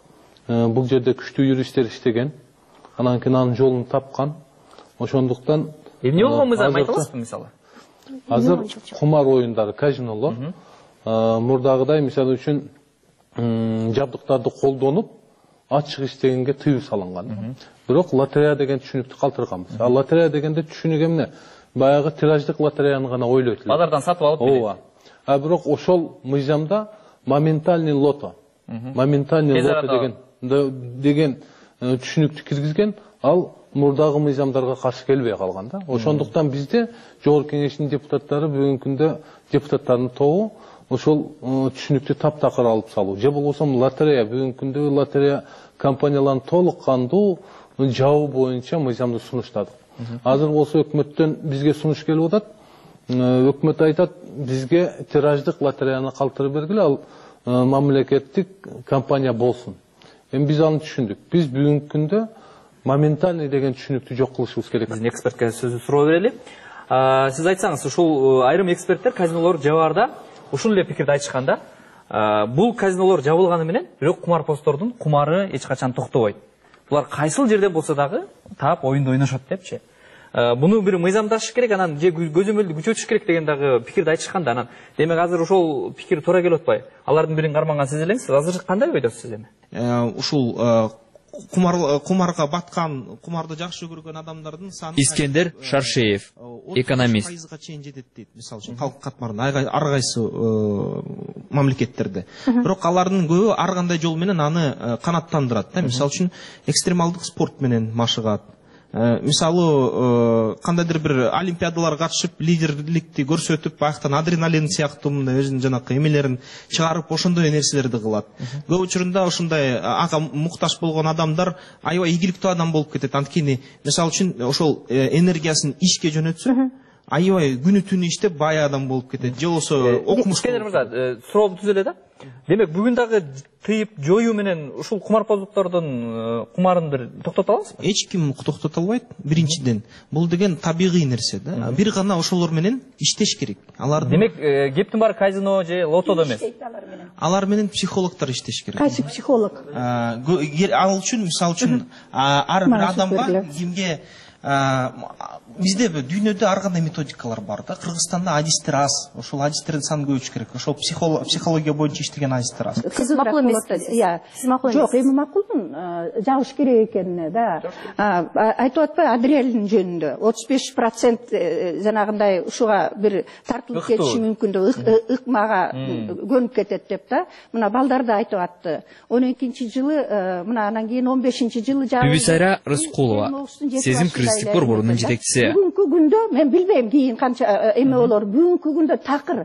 Бул жерде күчтүү юристтер иштеген. Анан кийин анын жолун тапкан. Ошондуктан эмне болгон мыйзам айта аласызбы мисалы? Азыр кумар оюндары, казинолор мурдагыдай мисалы үчүн жабдыктарды колдонуп ачык иштегенге тыюу салынган. Бирок лотерея деген түшүнүктү калтырганбыз. Ал лотерея дегенде түшүнүк эмне? Баягы тираждык лотереяны гана ойлойт эле. Базардан сатып алып берет. А бирок ошол мыйзамда моментальный лото, моментальный лото деген деген түшүнүктү киргизген, ал мурдагы мыйзамдарга каршы келбей калган да. Ошондуктан бизде Жогорку Кеңештин депутаттары бүгүнкү күндө депутаттардын тобу ошол түшүнүктү таптакыр алып салуу. Же болбосо лотерея бүгүнкү күндө лотерея компанияларын толук кандуу жабуу боюнча мыйзамды сунуштадык. Азыр болсо өкмөттөн бизге сунуш келип атат. Өкмөт айтат, бизге тираждык лотереяны калтырып бергиле, ал мамлекеттик компания болсун. Эми биз аны түшүндүк. Биз бүгүнкү күндө моментальный деген түшүнүктү жок кылышыбыз керек. Биздин экспертке сөзү суроо берели. Сиз айтсаңыз, ушул айрым эксперттер казинолор жабаарда ушул эле пикирди айтышкан да. Бул казинолор жабылганы менен бирок кумар посттордун кумары эч качан токтобойт. Булар кайсыл жерде болсо дагы таап оюнду ойношот депчи. Буну бир мыйзамдаштыш керек, анан же көзөмөлдү күчөтүш керек деген дагы пикирди айтышкан да. Анан демек азыр ошол пикир туура келип атпайбы? Алардын бирин карманган сиз элеңиз. Азыр кандай ойдосуз сиз эми? Ушул кумарга баткан, кумарды жакшы көргөн адамдардын саны Искендер Шаршеев, экономист. пайызга чейин жетет дейт. Мисалы үчүн калк катмарында ар кайсы мамлекеттерде. Бирок алардын көбү ар кандай жол менен аны канааттандырат да. Мисалы үчүн экстремалдык спорт менен машыгат. Мисалы кандайдыр бир олимпиадаларга катышып лидерликти көрсөтүп, бактан адреналин сыяктуу мындай өзүнүн жанакы эмелерин чыгарып, ошондой нерселерди кылат. Көп учурунда ушундай ага муктаж болгон адамдар аябай ийгиликтүү адам болуп кетет. Анткени мисалы үчүн ошол энергиясын ишке жөнөтсө, аябай күнү түнү иштеп бай адам болуп кетет. Же болсо окумуш. Искендер мырза, суроолду түзөлө да. Демек бүгүн дагы тыйып жоюу менен ушул кумарпоздуктардын кумарын бир токтото аласызбы? Эч ким токтото албайт. Биринчиден, бул деген табигый нерсе да. Бир гана ошолор менен иштеш керек. Алардын Демек, кептин баары казино же лотодо эмес. Алар менен психологдор иштеш керек. Кайсы психолог? Ал үчүн, мисалы үчүн, ар бир адамга кимге бизде дүйнөдө ар кандай методикалар бар да. Кыргызстанда адистер аз. Ошол адистердин санын көбөйтүш керек. Ошол психология боюнча иштеген адистер аз. Сиз макул эмессиз? Иә. Жок, эми макулмун. Жагыш керек экенине да. Айтып атпайбы адреналин жөнүндө. отуз беш процент жанагындай ушуга бир тартылып кетиши мүмкүн деп ыкмага көнүп кетет деп да. Мына балдар да айтып атты. он экинчи жылы, мына анан кийин он бешинчи жылы жагы. Бүбүсайра Рыскулова, Сезим Кыргызстык борборунун жетекчиси. Бүгүнкү күндө мен билбейм кийин канча эме болор. Бүгүнкү күндө такыр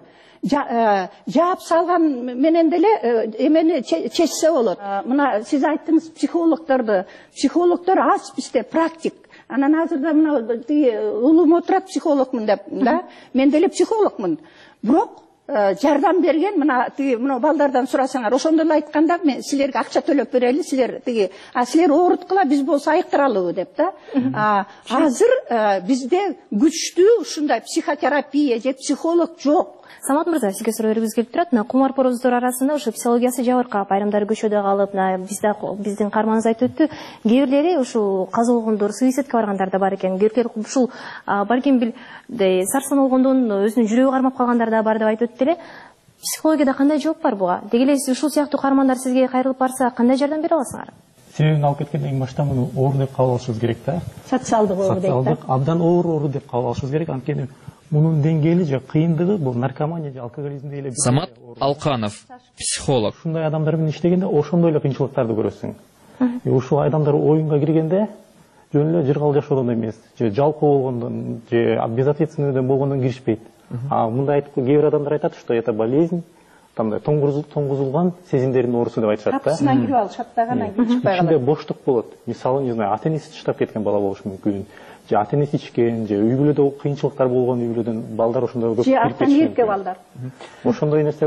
жаап салган менен деле эмени чечсе болот. Мына сиз айттыңыз психологдорду. Психологдор аз бизде, практик. Анан азырда мына улум отурат психологмун деп да. Мен деле психологмун. Бирок жардам берген мына тиги мына балдардан сурасаңар, ошондо эле айтканда мен силерге акча төлөп берели, силер тиги а силер ооруткула, биз болсо айыктыралыбы деп да. Азыр бизде күчтүү ушундай психотерапия же психолог жок. Самат мырза, сизге суроо бергибиз келип турат. Мына кумарпоздор арасында ошо психологиясы жабыркап, айрымдары көчөдө калып, мына бизде биздин карманыбыз айтып өттү. Кээ бирлери ушул каза болгондор, суицидке баргандар да бар экен. Кээ бирлери ушул балким бир сарсан болгондон өзүнүн жүрөгү кармап калгандар да бар деп айтып өттү эле. Психологияда кандай жооп бар буга? Деги эле ушул сыяктуу кармандар сизге кайрылып барса, кандай жардам бере аласыңар? Себебин алып кеткен эң башта муну оор деп кабыл алышыбыз керек да. Социалдык оор дейт да. Социалдык абдан оор оор деп кабыл алышыбыз керек. Анткени мунун деңгээли же кыйындыгы бул наркомания же алкоголизмде эле. Самат Алканов, психолог. Ушундай адамдар менен иштегенде ошондой эле кыйынчылыктарды көрөсүң. Ушул адамдар оюнга киргенде жөн эле жыргал жашоодон эмес, же жалкоо болгондон, же безответственныйден болгондон киришпейт. А мындай айтып, кээ бир адамдар айтат, что это болезнь, тандай тоңгузулган сезимдердин оорусу деп айтышат да. Капсынан кирип алышат да, гана чыкпай калат. Ичинде боштук болот. Мисалы, не знаю, ата-энеси таштап кеткен бала болушу мүмкүн. Же ата-энеси ичкен, же үй бүлөдө кыйынчылыктар болгон үй бүлөдөн балдар ошондой көп кирип кетиши мүмкүн. Же ата-эне балдар. Ошондой нерсе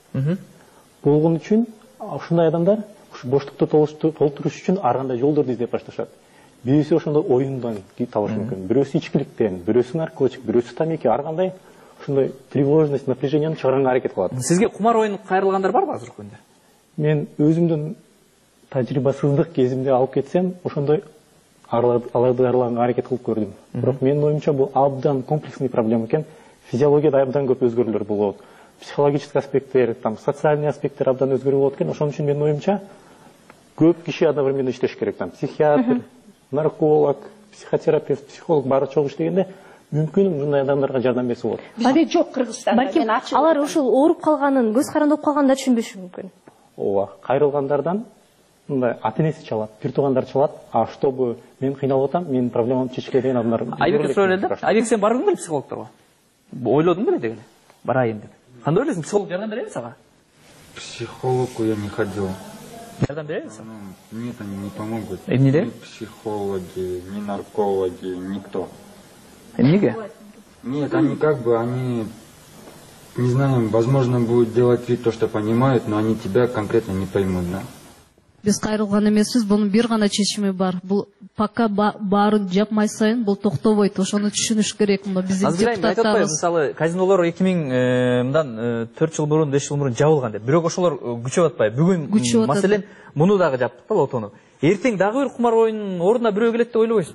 болгон үчүн ушундай адамдар ушу боштукту толтуруш үчүн ар кандай жолдорду издеп башташат. Бирөөсү ошондой оюндан табышы мүмкүн, бирөөсү ичкиликтен, бирөөсү наркотик, бирөөсү тамеки, ар кандай ушундай тревожность, напряженияны чыгарганга аракет кылат. Сизге кумар оюн кайрылгандар барбы азыркы күндө? Мен өзүмдүн тажрыйбасыздык кезимде алып кетсем, ошондой аларды аралаганга аракет кылып көрдүм. Бирок менин оюмча бул абдан комплексный проблема экен. Физиологияда абдан көп өзгөрүүлөр болот. Психологический аспекттер, там социальный аспекттер абдан өзгөрүү болот экен. Ошон үчүн менин оюмча көп киши одновременно иштеш керек. Там психиатр, нарколог, психотерапевт, психолог баары чогуу иштегенде мүмкүн мындай адамдарга жардам берсе болот. Бизде жок Кыргызстанда. Балким алар ушул ооруп калганын, көз карандап калганын түшүнбөшү мүмкүн. Ооба, кайрылгандардан мындай ата-энеси чалат, бир туугандар чалат, а чтобы мен кыйналып атам, менин проблемамды чечке деген адамдар. Айбек суроо эле да. Айбек, сен бардың беле психологторго? Ойлодуң беле деген? Барайын деп. Кандай ойлойсуң, психолог жардам береби сага? Психологу я не ходил. Жардам береби сага? Нет, они не помогут. Эмнеде? Ни психологи, ни наркологи, никто. Эмнеге? Нет, они как бы, они, не знаю, возможно, будут делать вид то, что понимают, но они тебя конкретно не поймут, да? Биз кайрылган эмеспиз, бунун бир гана чечими бар. Бул пока баарын жапмай сайын бул токтобойт. Ошону түшүнүш керек. Мына биздин депутаттарыбыз. Мисалы, казинолор эки миңдан төрт жыл мурун, беш жыл мурун жабылган деп. Бирок ошолор күчөп атпайбы. Бүгүн маселен муну дагы жаптык да лотону. Эртең дагы бир кумар оюнунун ордуна бирөө келет деп ойлобойсузбу?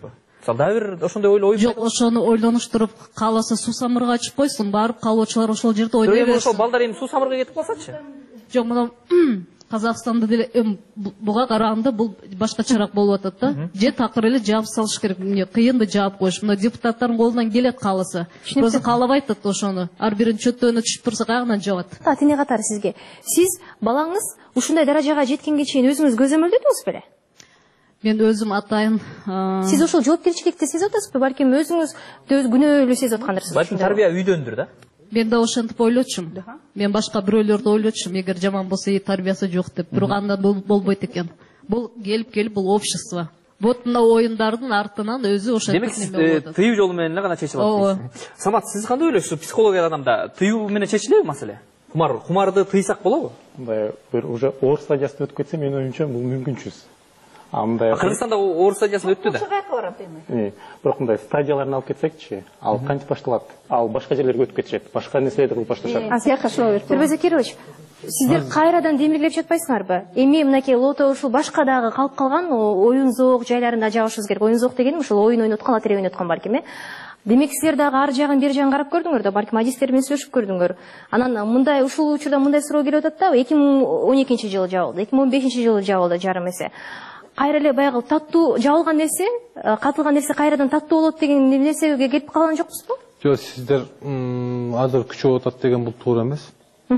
Мисалы дагы бир ошондой ойлоо жок, ошону ойлонуштуруп кааласа суу самырга ачып койсун, барып калоочулар ошол жерде ойной берсин. берсин. Ошол балдар эми суу самырга кетип калсачы? Жок, мына Казакстанда деле буга караганда бул башкачараак болуп атат да. Же такыр эле жаап салыш керек. Эмне кыйынды жаап коюш. Мына депутаттардын колунан келет кааласа. Просто каалабайт атат ошону. Ар бирин чөтөөнө түшүп турса каягынан жабат. Тине катары сизге. Сиз балаңыз ушундай даражага жеткенге чейин өзүңүз көзөмөлдөдүңүз беле? Мен өзүм атайын. Сиз ошол жоопкерчиликти сезип атасызбы? Балким өзүңүз күнөөлүү сезип аткандырсыз. Балким тарбия үйдөндүр да. Мен да ошентип ойлочумун. Мен башка бирөөлөрдү ойлочумун, эгер жаман болсо и тарбиясы жок деп. Бирок анда болбойт экен. Бул келип келип бул общество. Вот мына оюндардын артынан өзү ошентип неме болуп атат. Демек, тыюу жолу менен эле гана чечилет дейсиз. Самат, сиз кандай ойлойсуз? Психология адамда тыюу менен чечилеби маселе? Кумар, кумарды тыйсак болобу? Мындай бир уже оор стадиясына өтүп кетсе, менин оюмча бул мүмкүнчүз. Кыргызстанда оор стадиясына өттү да. Бирок мындай стадияларын алып кетсекчи, ал кантип башталат? Ал башка жерлерге өтүп кетишет, башка нерселерди кылып башташат. Фирбез Закирович, сиздер кайрадан демиргилеп жатпайсыңарбы? Эми мынакей лото ушул башка дагы калып калган оюн зоок жайларында жабышыбыз керек. Оюн зоок дегеним ушул оюн ойноткон, лотерея ойноткон балким, э? Демек силер дагы ар жагын бир жагын карап көрдүңөр да, балким адистер менен сүйлөшүп көрдүңөр. Анан мындай ушул учурда мындай суроо келип атат да, эки миң он экинчи жылы жабылды, эки миң он бешинчи жылы жабылды жарым эсе. Кайра эле баягы таттуу жабылган нерсе, катылган нерсе кайрадан таттуу болот деген нерсеге келип калган жокпузбу? Жок, сиздер азыр күчөп атат деген бул туура эмес.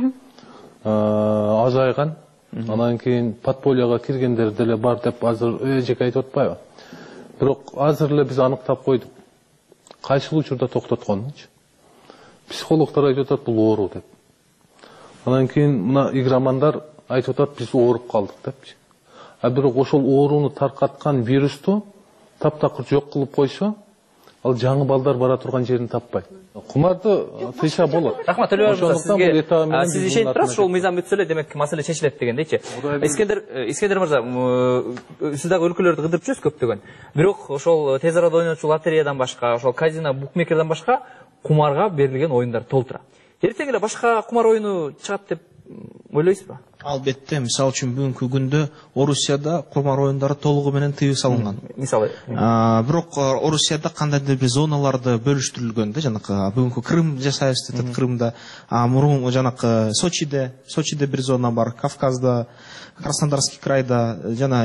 Азайган, анан кийин подпольяга киргендер деле бар деп азыр эжек айтып атпайбы? Бирок азыр эле биз аныктап койдук. Кайсыл учурда токтотконунчу? Психологдор айтып атат бул оору деп. Анан кийин мына игромандар айтып атат биз ооруп калдык депчи. А бирок ошол ооруну таркаткан вирусту таптакыр жок кылып койсо, ал жаңы балдар бара турган жерин таппайт. Кумарды тыйса болот. Рахмат, Төлөбай мырза, сизге сиз ишенип турасыз, ошол мыйзам бүтсө эле демек маселе чечилет дегендейчи. Искендер Искендер мырза, сиз дагы өлкөлөрдү кыдырып жүрсүз көптөгөн. Бирок ошол тез арада ойночу лотереядан башка, ошол казино, букмекерден башка кумарга берилген оюндар толтура. Эртең эле башка кумар оюну чыгат деп ойлойсузбу? Албетте, мисалы үчүн бүгүнкү күндө Орусияда кумар оюндары толугу менен тыюу салынган. Мисалы, бирок Орусияда кандайдыр бир зоналарды бөлүштүрүлгөн да, жанакы бүгүнкү Крым жасайбыз деп Крымда, мурун жанакы Сочиде, Сочиде бир зона бар, Кавказда, Краснодарский крайда, жана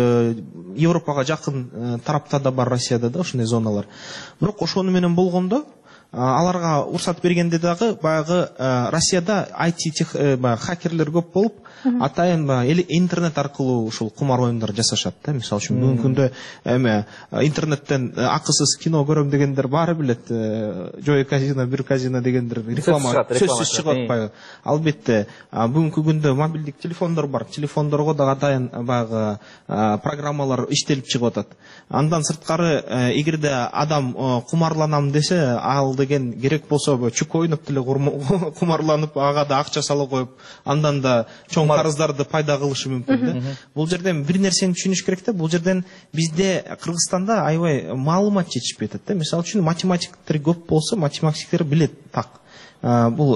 Европага жакын тарапта да бар, Россияда да ошондой зоналар. Бирок ошону менен болгондо аларга уруксат бергенде дагы баягы Россияда ай ти хакерлер көп болуп, атайын интернет аркылуу ушул кумар оюндар жасашат да. Мисалы үчүн бүгүнкү күндө эме интернеттен акысыз кино көрөм дегендер баары билет. Joy казино, бир казино дегендер реклама сөзсүз чыгып атпайбы? Албетте, бүгүнкү күндө мобилдик телефондор бар. Телефондорго да атайын баягы программалар иштелип чыгып атат. Андан сырткары, эгерде адам кумарланам десе, ал деген керек болсо чүк ойноп деле кумарланып, ага да акча сала коюп, андан да чоң карыздарды пайда кылышы мүмкүн да. Бул жерден бир нерсени түшүнүш керек да, бул жерден бизде Кыргызстанда аябай маалымат жетишпей атат да. Мисалы үчүн математиктер көп болсо, математиктер билет так. Бул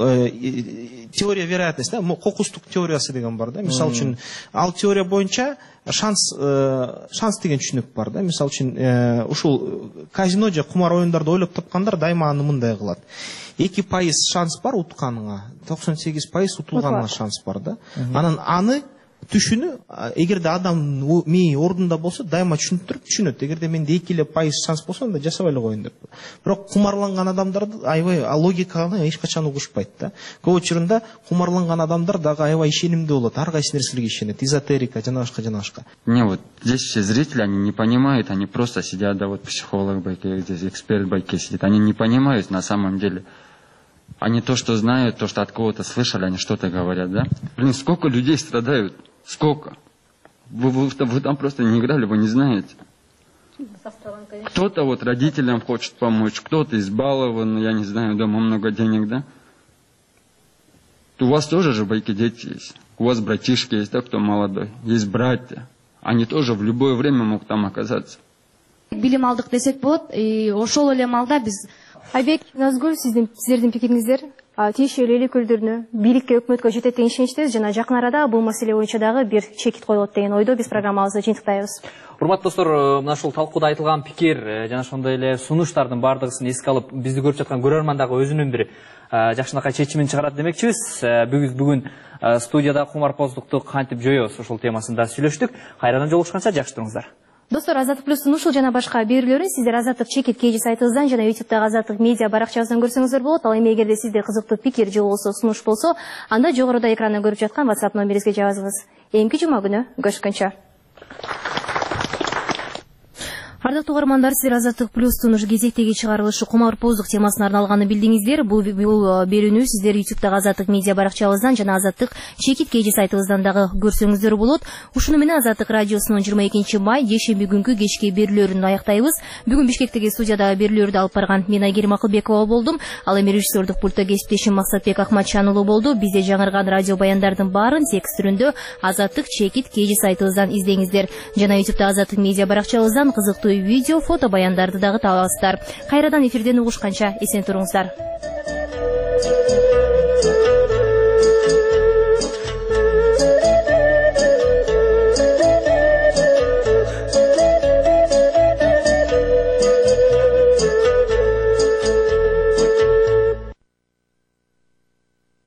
теория вероятности, кокустук теориясы деген бар да. Мисалы үчүн ал теория боюнча шанс шанс деген түшүнүк бар да. Мисалы үчүн ушул казино же кумар оюндарды ойлоп тапкандар дайыма аны мындай кылат. эки пайыз шанс бар утканыңа, токсон сегиз пайыз утулганыңа шанс бар да. Анан аны түшүнүү, эгерде адам мээ ордунда болсо, дайыма түшүнүп түшүнөт. Эгерде менде эки эле пайыз шанс болсо, анда жасабай эле коеюн деп. Бирок кумарланган адамдарды аябай логиканы эч качан угушпайт да. Көп учурунда кумарланган адамдар дагы аябай ишенимдүү болот, ар кайсы нерселерге ишенет, эзотерика, жана башка жана башка. Не, вот здесь все зрители, они не понимают, они просто сидят, да, вот психолог байке, здесь эксперт байке сидит, они не понимают на самом деле. Они то, что знают, то, что от кого-то слышали, они что-то говорят, да? Блин, сколько людей страдают? Сколько? Вы, вы, вы там просто не играли, вы не знаете. Кто-то вот родителям хочет помочь, кто-то избалован, я не знаю, дома много денег, да? У вас тоже же байки дети есть. У вас братишки есть, да, кто молодой. Есть братья. Они тоже в любое время могут там оказаться. Билим алдык десек болот, ошол эле маалда биз Айбек, Назгүл, сиздердин пикириңиздер? тиешелүү эл өкүлдөрүнө, бийликке, өкмөткө жетет деген ишеничтебиз жана жакын арада бул маселе боюнча дагы бир чекит коюлат деген ойдо биз программабызды жыйынтыктайбыз. Урматтуу достор, мына ушул талкууда айтылган пикир жана ошондой эле сунуштардын баардыгысын эске алып, бизди көрүп жаткан көрөрман дагы өзүнүн бир жакшынакай чечимин чыгарат демекчибиз. Бүгүн студияда кумарпоздукту кантип жоёбуз ушул темасында сүйлөштүк. Кайрадан жолугушканча жакшы туруңуздар. Достор, Азаттык плюстун ушул жана башка берүүлөрүн сиздер Азаттык чекит кей жи сайтыбыздан жана ютубтагы Азаттык медиа баракчабыздан көрсөңүздөр болот. Ал эми эгерде сизде кызыктуу пикир же болбосо сунуш болсо, анда жогоруда экрандан көрүп жаткан WhatsApp номерибизге жазыңыз. Эмки жума күнү көрүшкөнчө. Ардактуу угармандар, сиздер Азаттык плюстун ушу кезектеги чыгарылышы кумарпоздук темасына арналганын билдиңиздер. Бул берүүнү сиздер ютубтагы Азаттык медиа баракчабыздан жана Азаттык чекит кей жи сайтыбыздан дагы көрсөңүздөр болот. Ушуну менен Азаттык радиосунун жыйырма экинчи май жекшемби күнкү кечки берүүлөрүн аяктайбыз. Бүгүн Бишкектеги студияда берүүлөрдү алып барган мен Айгерим Акылбекова болдум. Ал эми режиссердук пультта кесиптешим Максатбек Акматчануулу болду. Бизде жаңырган радио баяндардын баарын текст түрүндө Азаттык чекит кей жи сайтыбыздан издеңиздер. Жана ютубта Азаттык медиа баракчабыздан кызыктуу видео, фото баяндарды дагы табасыздар. Кайрадан эфирден угушканча эсен туруңуздар.